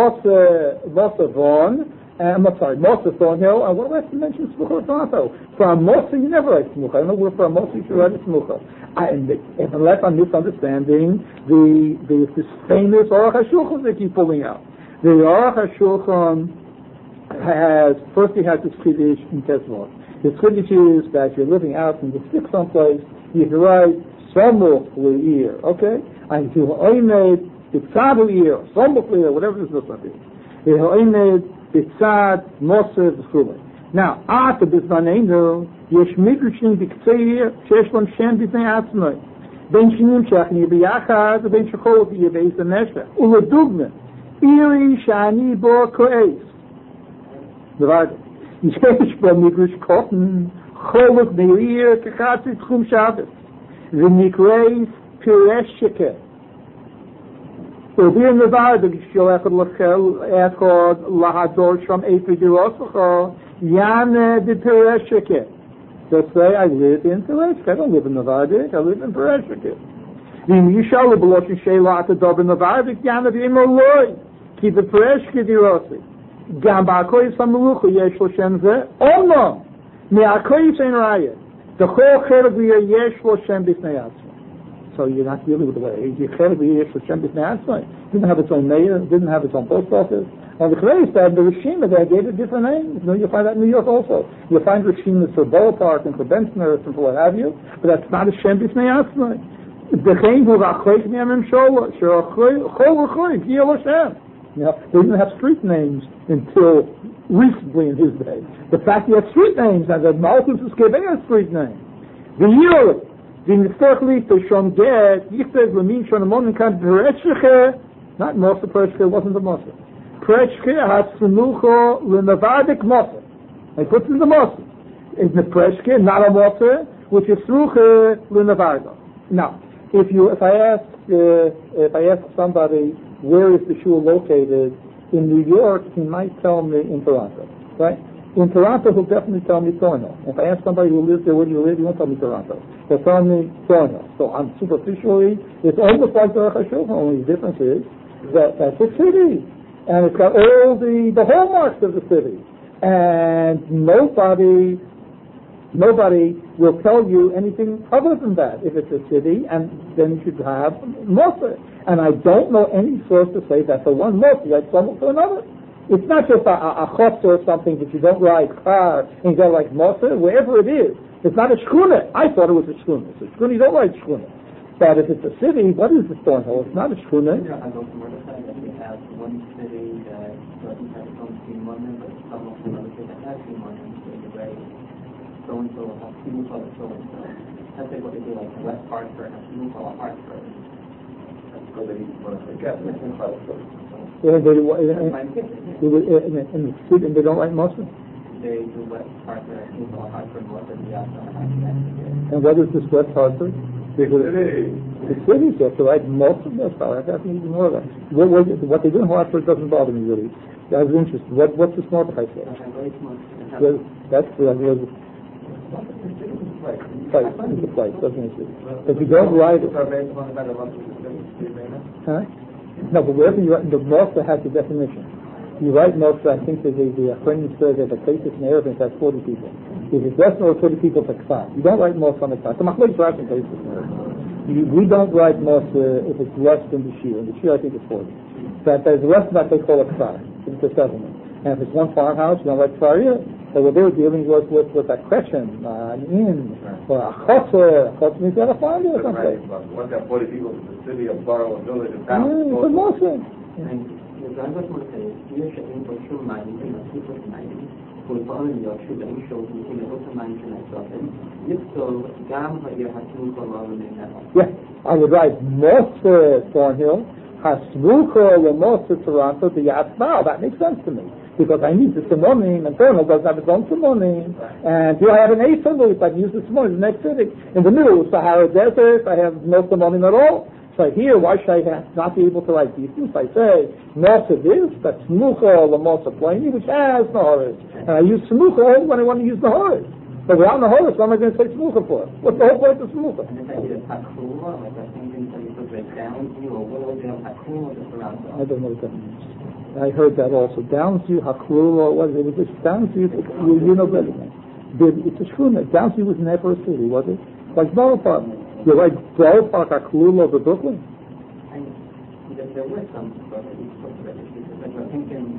Vaughan. Mosa Thornhill, and what do I have to mention? Smucha Toronto. From Mosa, you never write Smucha. I don't know where from Mosa you should write a Smucha. Unless I'm misunderstanding this famous Aruch HaShulchan they keep pulling out. The Aruch HaShulchan he has this Kiddush in Kesvot. His Kiddush is that you're living out in the stick someplace, you can write Samuch Le'ir, okay? And if you oimed Bitzad Le'ir, Samuch Le'ir, whatever this looks like. You oimed Bitzad Moser V'chulei. Now, after Bizmanenu, Yesh Midrashim B'Kteir, Shesh Lom Shem B'Znei Atzmai. Ben Shinim Shachni B'Yachad, Ben Shechol B'Yebeis Amesha. Uledugmen, Iri Shani Bo Ko'ez. Divided. יש במדרש קוטן חולק בעיר כחצי תחום שבת ונקרא פירשיקה וביר נבד כשהולכת לאחד להדור שם איפה דירוסך יענה בפירשיקה. They'll say, I live in Pereshka. I don't live in Novardik. I live in Pereshka. ואם ישאלו בלושן שאלה אתה דובר נוvardik, יענה ואמר לוי, כי בפרשקה דירוסי. גם בהקויס המלוכה יש לו שם זה, אומנם, מהקויס אין ראיה. דכל חלק ביה יש לו שם בפני עצמו. So you're not dealing with the way. חלק ביה יש לו שם בפני עצמו. Didn't have its own mayor, didn't have its own post office. Now the Chavez said the Rishima there gave it different names. You'll find that in New York also. You'll find Rishimas for Borough Park and for Bensonhurst and for what have you, but that's not a Shem B'fnei Atzmai. They didn't have street names until recently in his day. The fact he had street names, and that Malchus is giving a street name. The year, the Nifterchli to Shom Ged, Yichted Lamin Shonamon Kan Pereshche, not Mosa Pereshche, wasn't the Mosa. Pereshche has Senucho L'Navadik Mosa. He puts in the Mosa. It's the Pereshche, not a Mosa, which is Senucho L'Navadik. Now, if I ask somebody where is the shul located in New York, he might tell me in Toronto, right? In Toronto, he'll definitely tell me Thornhill. If I ask somebody who lives there, where do you live? He won't tell me Toronto. He'll tell me Thornhill. So superficially, it's almost like the Shul. The only difference is that that's a city, and it's got all the hallmarks of the city, and nobody will tell you anything other than that. If it's a city, and then you should have Mosa. And I don't know any source to say that for one Mosa, like some to another. It's not just a chotzer or something that you don't write char and you don't like Mosa, wherever it is. It's not a shkuna. I thought it was a shkuna. It's a shkuna, you don't write shkuna. But if it's a city, what is the Thornhill? It's not a shkuna. I don't know that we have one city that doesn't have its own team money, but some of the other cities that have team money in the way. So-and-so will have two called so-and-so. That's like what they do, like West Hartford has two called Hartford. That's because they want to forget. And they don't like Muslim? They do West Hartford has two called Hartford, North and the outside. And what is this West Hartford? The city says to write Muslim, that's all. That's even more of that. What they do in Hartford doesn't bother me really. I was interested. What's the smart I say? That's the place, doesn't it? If you don't write it, no, but wherever you write, the Mosa has a definition. You write Mosa, I think that the Achronim says that the cases in Arabic has 40 people. If it's less than 40 people, it's a kfar. You don't write Mosa on the kfar. So Machlokes Rashi cases in Arabic. We don't write Mosa if it's less than the Shir. The Shir I think is 40. But there's less than that they call a kfar. It's a settlement. And if it's one farmhouse, you don't write kfar either. So what they were dealing with a question, an inn, or a chotzer. Chotzer means you have a farm or something. Once you have 40 people in the city, a borough, a village, a town. Yeah, it's a Mosa. And the driver will say, you're showing for sure money, you're not super money. For the following year, should I show you in the open mansion I saw them? If so, Gam, you have to move around in that. Yeah, I would write Mosa Thornhill, Hasmucha Mosa Toronto, the Yatzmao. That makes sense to me. Because I need the simonim, and Thornhill doesn't have its own simonim. And here I have an Eisa loop, I can use the simonim in the next city. In the middle of Sahara Desert, I have no simonim at all. So here, why should I not be able to write these things? I say, Mosa this, that's Smucha Mosa Pliny, which has Nahoris. And I use Smucha when I want to use Nahoris. But without Nahoris, what am I going to say Smucha for? What's the whole point of Smucha? And if I did a Takula, like I think that you could break down to, or what would you have Takula just around? I don't know what that means. I heard that also. Downsview, Haklula, what it was this Downsview, you know better than it's a shkuna. Downsview was never a city, was it? Like Borough Park. You're right, Borough Park, Haklula over Brooklyn. There were some, but I think in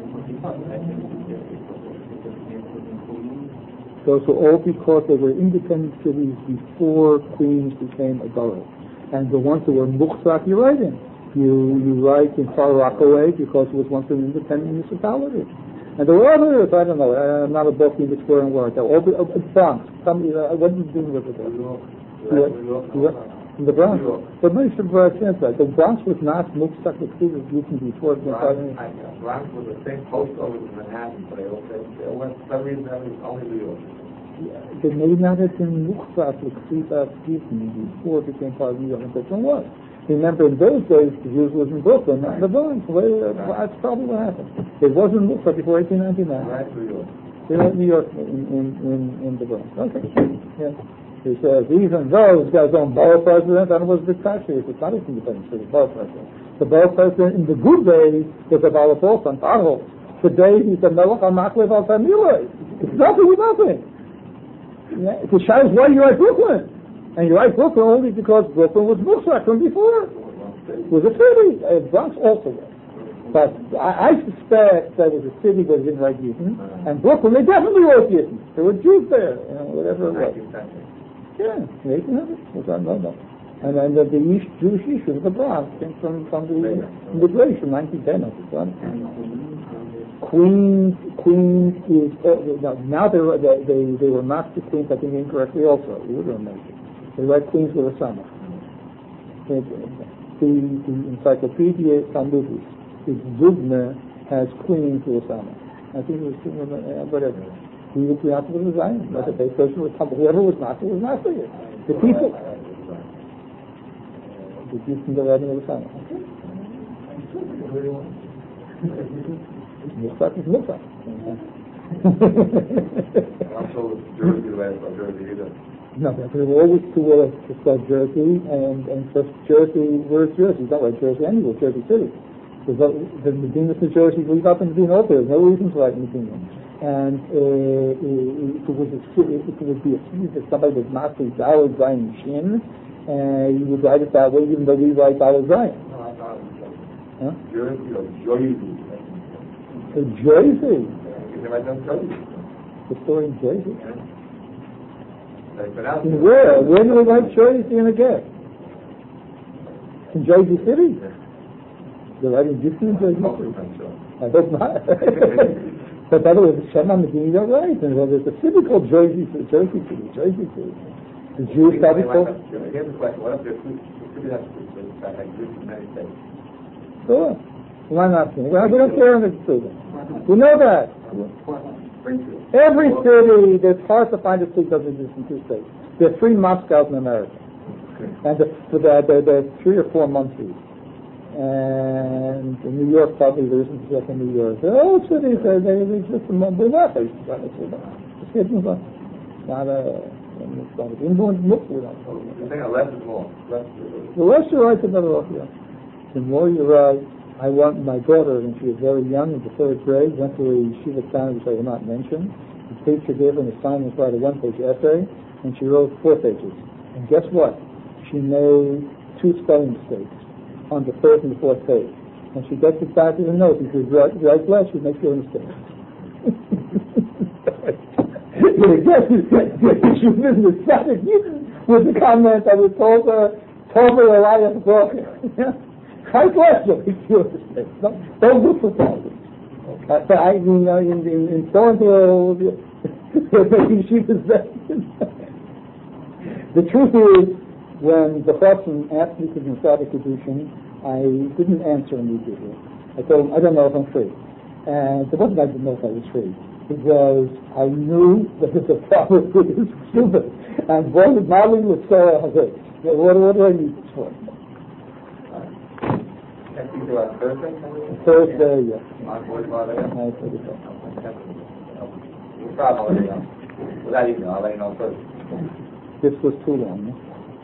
those were all because they were independent cities before Queens became a borough. And the ones that were Mukhsak, you write in. You write in Far Rockaway because it was once an independent municipality. And there were others, I don't know, I'm not a book in the square and word. Bronx. What did you do with it? In the Bronx. But Moshe Bronx says that. The Bronx was not Muktzak L'Ksiva before it became part of it. Bronx was the same post over in Manhattan, but they went for some reason only New York. It may not have been Muktzak L'Ksiva before it became part of New York. But it was. Remember, in those days, the Jews was in Brooklyn, not in the Bronx. That's probably what happened. It wasn't Muktzak before 1899. Right, New York. They were in New York in the Bronx. Okay. Yeah. He says, even though this guy's own borough president, and it was dictatorship, it's not an independent city, borough president. The borough president in the good days was a borough president, potholes. Today he's a melech al-maklev al-tamileh. It's nothing with nothing. Yeah. The shah is why you like Brooklyn. And you like Brooklyn only because Brooklyn was Muktzak from before. It was a city. Bronx also was. But I suspect that it was a city that didn't write Yidden. And Brooklyn, they definitely wrote Yidden. There were Jews there, whatever it was. Yeah, 1800s. No. And then the East Jewish issue of the Bronx came from the immigration, 1910, I think. Queens is now they were not the Queens, I think, incorrectly also. You would remember. They write Queens with a summer. The Encyclopedia Talmudic, the Zubna has Queens with a summer. I think it was whatever. We would be out to the Zion. But the base person was whoever was not for it. The people. The Jews can go right into the summer. Muktzak is Muktzak. Also, Jersey last by Jersey either. No, there were always two words to spell Jersey, and first Jersey, where's Jersey? It's not like Jersey anywhere, Jersey City. The Medina to Jersey leave up in Medina also. There's no reason to write Medina. And if it would be a city that somebody was not saying Daled Zion Shin, you would write it that way, even though we write Daled Zion. No, I thought it was Jersey or Jersey. Jersey. The story in Jersey. Where? Where do we write Jersey in a guess? In Jersey City? They're writing different in Jersey City. I hope not. But by the way, the Shema Medina, you're right. And there's a city called Jersey City. The Jewish study called. Here's the question: what if there's city that's like Jews in the United States? Sure. Why not? We don't care in the city. We know that. Every city, it's hard to find a city that doesn't exist in two states. There are 3 Moscows in America. And there are 3 or 4 Muncies. And in New York, probably there isn't just in New York. There are all cities, they exist in Mumbai. Not a... You think less is more? The less you're right, the better off you are. The more you're right. I want my daughter, when she was very young, in the 3rd grade, went to a yeshiva town which I will not mention. The teacher gave her an assignment to write a 1-page essay, and she wrote 4 pages. And guess what? She made 2 spelling mistakes on the 3rd and the 4th page. And she gets it back in the note. If you write less, she makes your mistake. She was mistaken with the comment that we told her a lie at the book. High question. Don't look for problems. But I mean, in Thornhill, she was the truth is, when the person asked me to do Sadiq Kedushin, I didn't answer immediately. I told him, I don't know if I'm free. And it wasn't I didn't know if I was free. Because I knew that there's a problem with this stupid. And what did Mali with Sarah Hazek? What do I need this for? Thursday, yes. I'll let you know first. This was too long.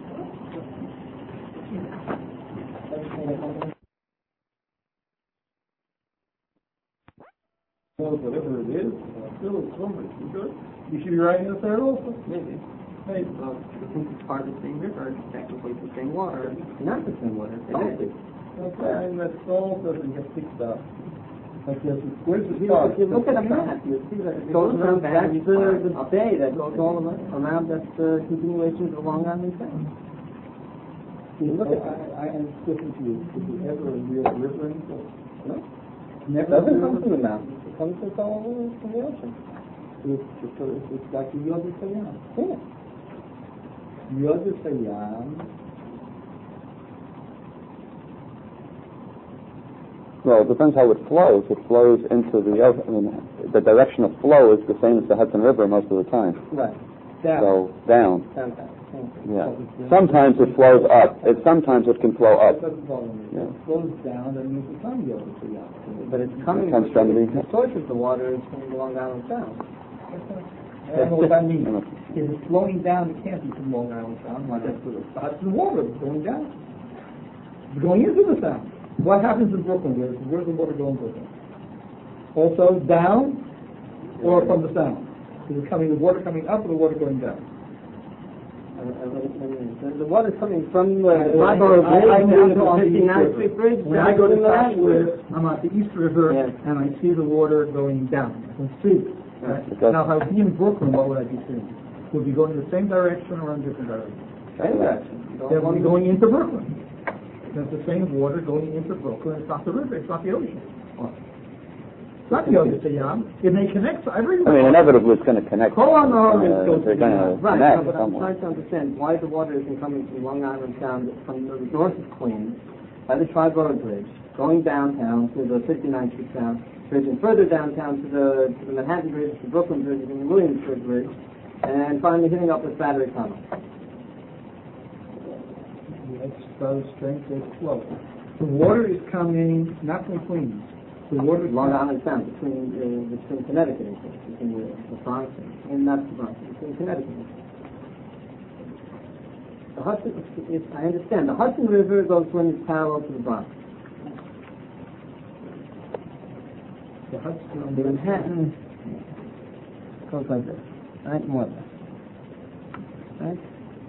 Whatever it is, still it's so much. You should be writing this there also. Maybe. Hey. It's part of the same river, technically the same water. Not the same water, it's salty. Okay, and that salt doesn't get picked up. Like where's the start? If you look at a map, you see that it goes around that's the bay that goes all around. That's the continuation of the Long Island Sound. You look at, I'm speaking to you. Is there ever a real river in Florida? No. Never. It doesn't come from the mountains. It comes from the ocean. It's like the Yod Hasayam. Yeah. Yod Hasayam Well, it depends how it flows. It flows into the ocean. I mean, the direction of flow is the same as the Hudson River most of the time. Right. Down. So down. Down. Yeah. Sometimes it flows up. Sometimes it can flow up. It doesn't bother me. Yeah. It flows down, that means it's coming over to the opposite. But it's coming. It comes from the source of the water is coming along Island Sound. I don't know what that means. If it's flowing down, it can't be from Long Island Sound. Why? That's where the Hudson water is going down. It's going into the sound. What happens in Brooklyn? Where's the water going in Brooklyn? Also down or from the sound? Is it the water coming up or the water going down? The water's coming from the Triborough Bridge. on the 59th Street Bridge. When I go to Nashville, I'm at the East River and I see the water going down. I can see it. Right? Now, if I was in Brooklyn, what would I be seeing? Would be going in the same direction or in a different direction? Same direction. They're going into Brooklyn. There's the same water going into Brooklyn. It's not the river. It's not the ocean. It's not the ocean. It may connect to everywhere. I mean, inevitably it's going to connect. They're going to Right, connect but I'm somewhere. trying to understand why the water isn't coming from Long Island Sound from the north of Queens by the Triborough Bridge, going downtown to the 59th Street Sound Bridge, and further downtown to the Manhattan Bridge, the Brooklyn Bridge, and the Williamsburg Bridge, and finally hitting up with Battery Tunnel. It's so strange. It's flow. The water is coming not from Queens. The water is Long Island Sound between Connecticut and Queens, between the Bronx and not the Bronx, between Connecticut and Queens. The Hudson, I understand. The Hudson River goes when it's parallel to the Bronx. the Hudson. The Manhattan goes like this, right? More or less. Right?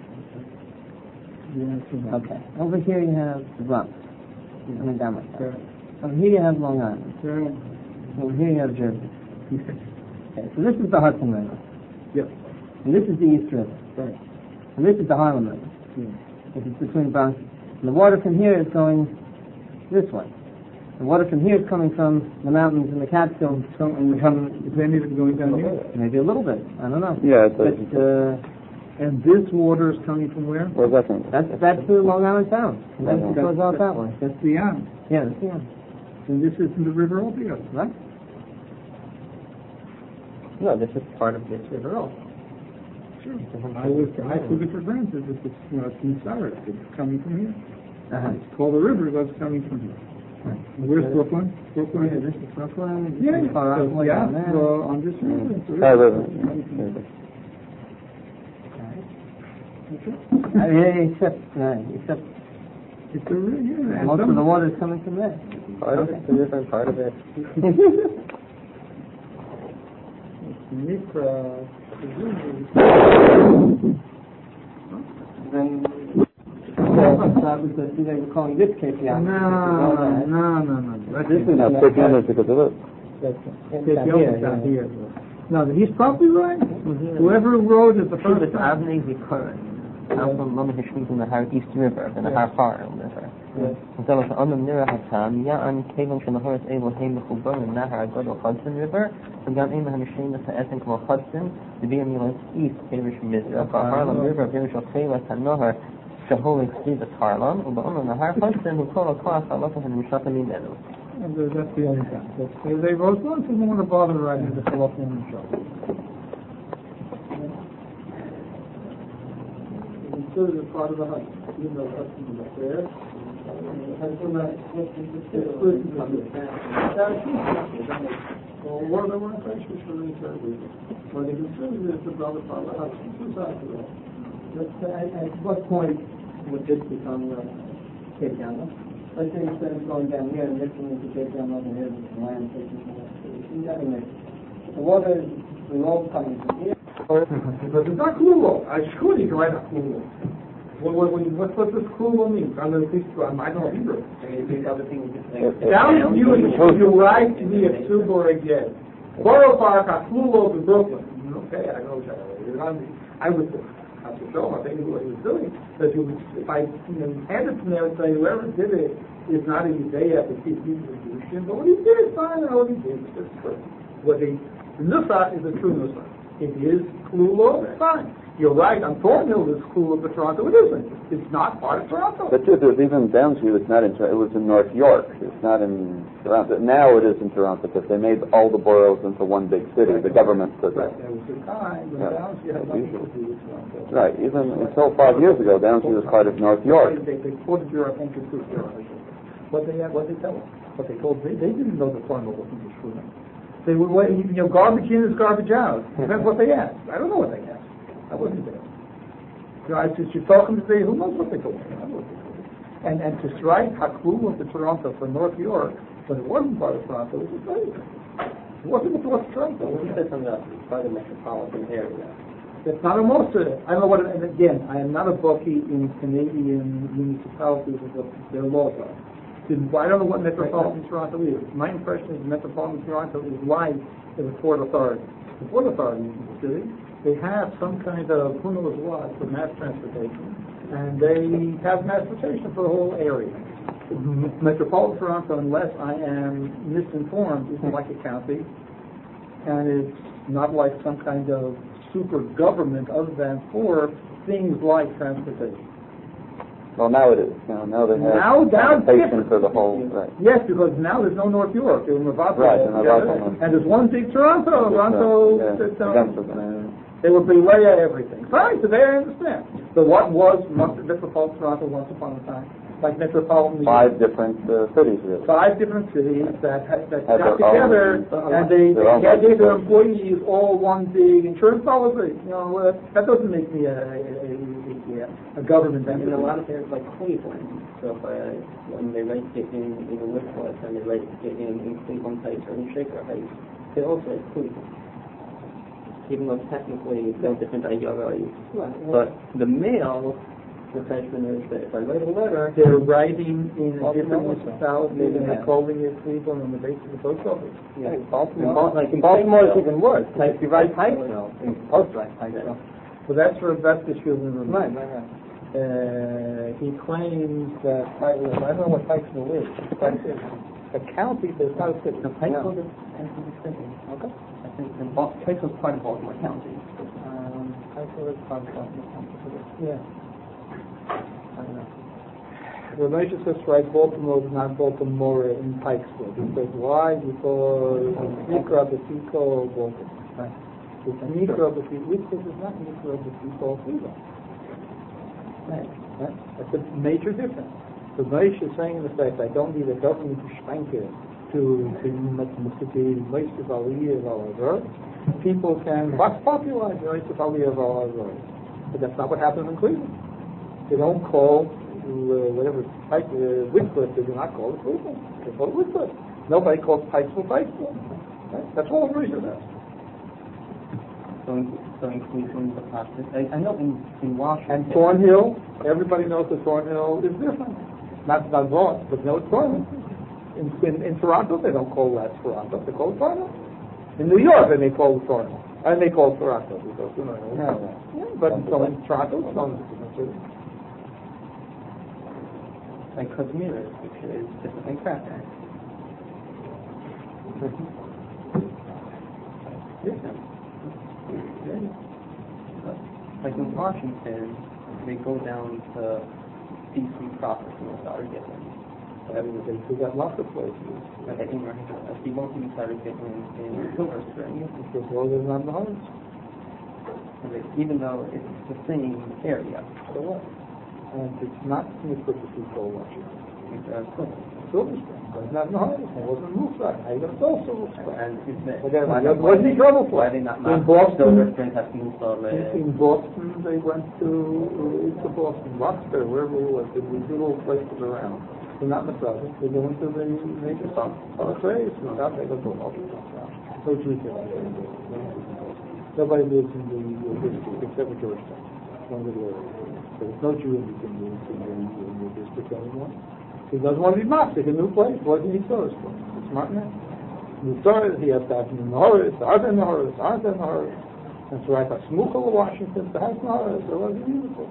Yeah, Okay. Over here you have the Bronx. I mean, down like that. Over here you have Long Island. Over here you have Jersey. Okay, so this is the Hudson River. Yep. And this is the East River. Right. And this is the Harlem River. This is between the Bronx. And the water from here is going this way. The water from here is coming from the mountains and the Catskills. Is any of it going down here? Maybe a little bit. I don't know. Yeah, But, and this water is coming from where? where's that from? that's the Long Island Sound. And then it goes out that way. That's the end. Yeah, that's the end. And this isn't the river altogether. Right? No, this is part of this river also. Sure. I took it for granted that it's, it's in Sarah. It's coming from here. It's called the river, but it's coming from here. Where's Brooklyn? Brooklyn. Yeah, this is Brooklyn. This Yeah, is far out way down there. on this river. It's a Sky River. Except It's a river, yeah. most of the water is coming from there. Part of it's the river and part of it. Then that was they were calling this KPI. No. This is Now, take on it because of it. Down here. No, he's probably right. Whoever wrote it the first time. From Lama Hishmi from the Har East River, and the Har Farm River. So it's on the Nira Hatam, Ya'an Kevin Shanahoris Able Haim Khubur and Nahar Godel Hudson River, and Gan Aim Hamishim to Essen Kmo Hudson, the Biamilas East, Parish Mizra, Harlem River, Parish of Khayla Tanohar, Shaholik Street of Harlem, and the Har Hudson, who call a class, I love him, Shakami Meadow. And that's the only time. They wrote one, so they want to bother writing the philosophy in the show. Considered as part of the Hudson, even though Hudson was up there. Well, one of them were French missionaries, but they considered it as the brother part of the Hudson. Two sides of that. At what point would this become Cape Town? Let's say instead of going down here and mixing into Cape Town over here with the land taking the water is all coming from here. But it's not Klulo. Sure, you can write a Klulo. What's this Klulo mean? I don't Hebrew. Down you write to me at Subor again. Borough Park, a Klulo to Brooklyn. Okay, I know that. I would have to show him, I think what he was doing, that if I hand it to them and say, whoever did it is not a Judea to keep people in Jerusalem, but what he did is fine, and what he did is true. The Nusach is a true Nusach. It is Klulo, fine. You're right, on Thornhill, the school of Toronto, it isn't. It's not part of Toronto. But there's even Downsview that's not in Toronto. It was in North York. It's not in Toronto. Now it is in Toronto because they made all the boroughs into one big city. The government did that. There was a time when Downsview had nothing to do with Toronto. Right. Even until 5 years ago, Downsview was part of North York. They quoted your attention to what they tell us. What they told they didn't know the Thornhill wasn't the school. They were garbage in is garbage out. That's what they asked. I don't know what they asked. I wasn't there. I just you talking today. Who knows what they told me? I don't know what they told me. And to strike Haklu of the Toronto for North York when it wasn't part of Toronto was a failure. It wasn't the first Toronto. He said something about part of the metropolitan area. It's not a most of it. I don't know what. And again, I am not a bookie in Canadian municipalities of what their laws are. I don't know what metropolitan Toronto is. My impression is metropolitan Toronto is like the Port Authority. The Port Authority in the city. They have some kind of, who knows what, for mass transportation, and they have mass transportation for the whole area. Metropolitan Toronto, unless I am misinformed, is like a county, and it's not like some kind of super government other than for things like transportation. Well, now it is. Now they have transportation for the whole. Right. Yes, because now there's no North York. They're in Mavato. Right, and there's one big Toronto. They would belay everything. Fine, today I understand. So what was Metropolitan Toronto once upon a time? Like Metropolitan... 5 different cities, really. 5 different cities that got together and they gave their employees all one big insurance policy. That doesn't make me a government entity. In a lot of areas like Cleveland, so when they rate it in Whitworth and they rate it in Cleveland Heights or in Shaker Heights, they all say Cleveland. Even though technically they're different IRIs. But the mail, the freshman is that if I write a letter, they're writing in a different municipality and they're calling it Cleveland on the basis of the post office. Yeah. Baltimore is even worse. Like if you write Pikesville, you post write Pikesville. So that's the children of right. He claims that I don't know what Pikesville is. A county that's not a city. The Pikesville is a city. Okay. I think Pikesville is part of Baltimore County. Pikesville is part of Baltimore County. Yeah. I don't know. Ramesh says, right, Baltimore is not Baltimore in Pikesville. Because why? Because Nikra B'Tiko Baltimore. Right. It's Nikra B'Tiko. Whitworth is not Nikra B'Tiko Cleveland. Right. That's a major difference. So Ramesh is saying in effect, I don't need a government to spanker to most of our people can popularize most of our but that's not what happens in Cleveland. They don't call whatever Whitworth. They do not call it Cleveland. They call it Whitworth. Nobody calls Pikesville. Right? That's all I'm reason about. So in Cleveland, the process. I know in Washington. And Thornhill, everybody knows that Thornhill is different. Not wrong, but no, it's Thornhill. In Toronto, they don't call that Toronto. They call it Thornhill. In New York, they may call it Thornhill. And they call it Toronto because but in Toronto, it's not different city. And Kazmira, which is different than Cracker. Like in Washington, they go down to DC proper and start getting. We got lots of places. Like I think he won't even start getting in Silver Spring. Because all they're not in the homes. Even though it's the same area. So what? And it's not Nikra B'Tiko Washington. It's Silver Spring. But it's not in the homes. It wasn't Mooseback. I even saw Silver Spring. And what's the trouble for? Why they not in Boston, Silver Spring has moved in Boston, they went to Boston, Roxbury, wherever it was. There were little places around. They're not in the province. They go into the major place. Not they go to all the no Jews there. Nobody lives in the district except for Georgetown. One of the areas. There's no Jew in the district anymore. He doesn't want to be mocked. It's a new place. Why doesn't he tell us? It's smart man. He has to have in the Horus, the Arden Horus, Arden Horus. That's right. A Smuchel of Washington, the House Horus. It was beautiful.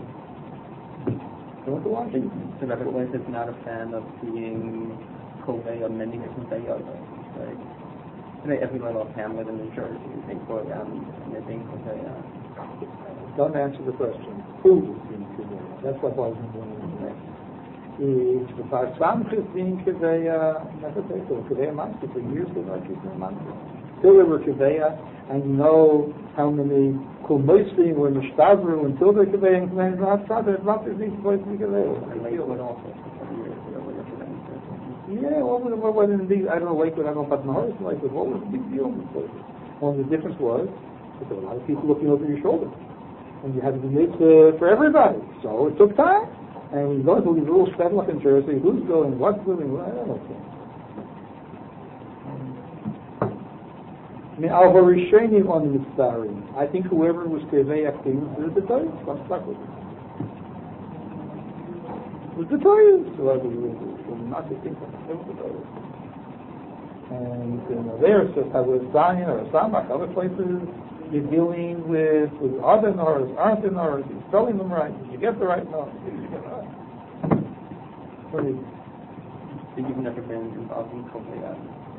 Going to Washington. So nevertheless, is not a fan of being Kobe of many different areas. Like, every little hamlet in New Jersey, they go down and they think Kobe. don't answer the question. Who is being Kivaya? That's what I was going to next. Is the Bar Samchis being Kivaya? Never take it. Kivaya Mansi. For years they were Kivaya Mansi. Till they were Kivaya, and you know how many Kulmoislim were Mishtavru until they Kivaya and Kivaya not Father. Not that these boys be Kivaya. Yeah, what was in the, I don't know, Lakewood, I don't know about Mahoris, Lakewood, what was the big deal in this place? Well, the difference was that there were a lot of people looking over your shoulder. And you had to do this for everybody. So it took time. And we go to these little settlers in Jersey, who's going, what's doing, I don't know. I mean, Al-Harishani on the Mitzvahim. I think whoever was Kevei Aktim was the Torah. I'm stuck with it. It was the Torah. So I was not to think of it. And there, so I was Zion or Samach, other places, you're dealing with are there Norahs, aren't there Norahs, you're spelling them right, did you get the right Norahs, did you get the right? So you've never been involved in Kovaya?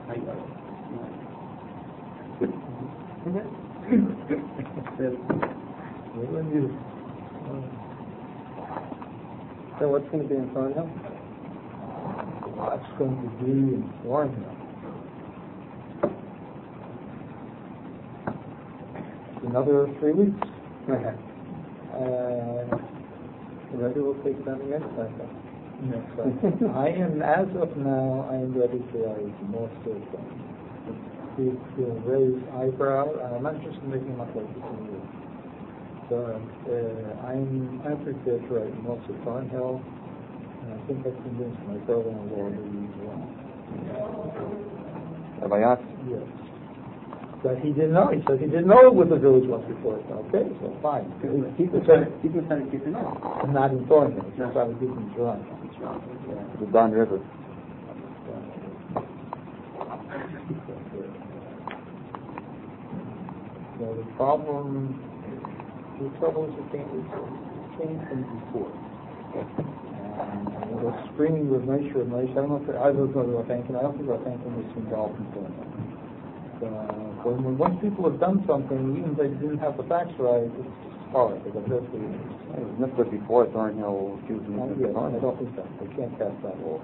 So what's going to be in Thornhill? What's going to be in Thornhill? Another 3 weeks. Ready will take down the exercise. I am, as of now, I am ready for more certain. To raise eyebrow, and I'm not just making my place in you. So I'm prepared to write most of Thornhill, and I think I've convinced my brother-in-law to use one. Abayat? Yes. But he didn't know. He said he didn't know what the village was before. Okay, so fine. People try to keep it up. Not in Thornhill. It's not a different drawing. The Don River. So the trouble is it came from before. And it was screaming with Moshe. I don't know if I was going to thank him. I don't think I thank him was involved in Thornhill. Once people have done something, even if they didn't have the facts right, it's hard. Because that's what it is. Wasn't this before Thornhill accused me of I don't think so. They can't cast that off.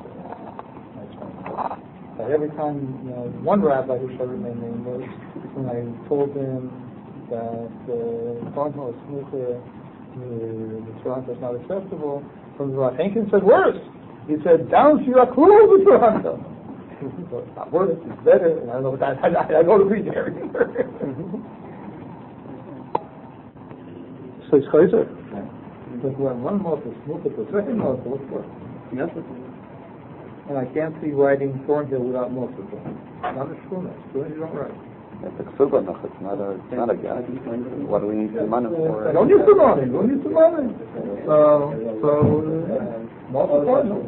But every time, one rabbi who shall remain nameless, when I told him that Thornhill is smoother, the Toronto is not acceptable, from the Rav Henkin said worse. He said, down to your cool with Toronto. So it's not worse, it's better, and I don't know what that, I don't agree there either. So it's closer. Because when one mouth is smooth, the second mouth looks worse. Yes. And I can't see writing Thornhill without most of them. Not a schooner. Schooners you don't write. It's a ksuba noch, it's not a guy. What do we need some money for? Don't use the money, So, most of Thornhill,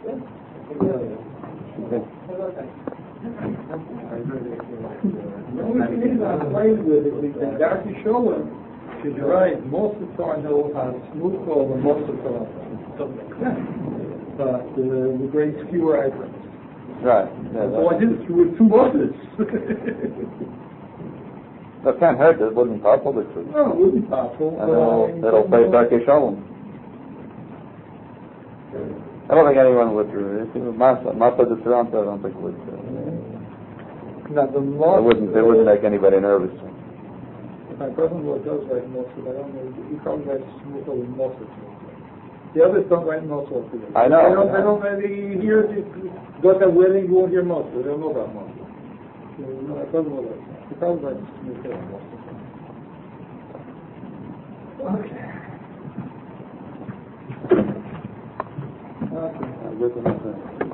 the only thing I'm playing with is that Darcy Sholem should write most of Thornhill has smooth call and most of Thornhill. But the great skewer eyebrows. Right. So I did it with 2 buses. That can't hurt, it wouldn't topple the truth. No, it wouldn't be possible. And it'll say Darkei Shalom. I don't think anyone would do it. Masa de Toronto, I don't think would. Now, the law. It wouldn't make anybody nervous. My brother-in-law does write most of it. I don't know. He probably writes smooth over most of it. The others don't write most of it. I know. They don't really hear it. Go to a wedding, you won't hear most of it. They don't know about most of it. My brother-in-law does. He probably writes smooth over most of it. Okay. Good enough.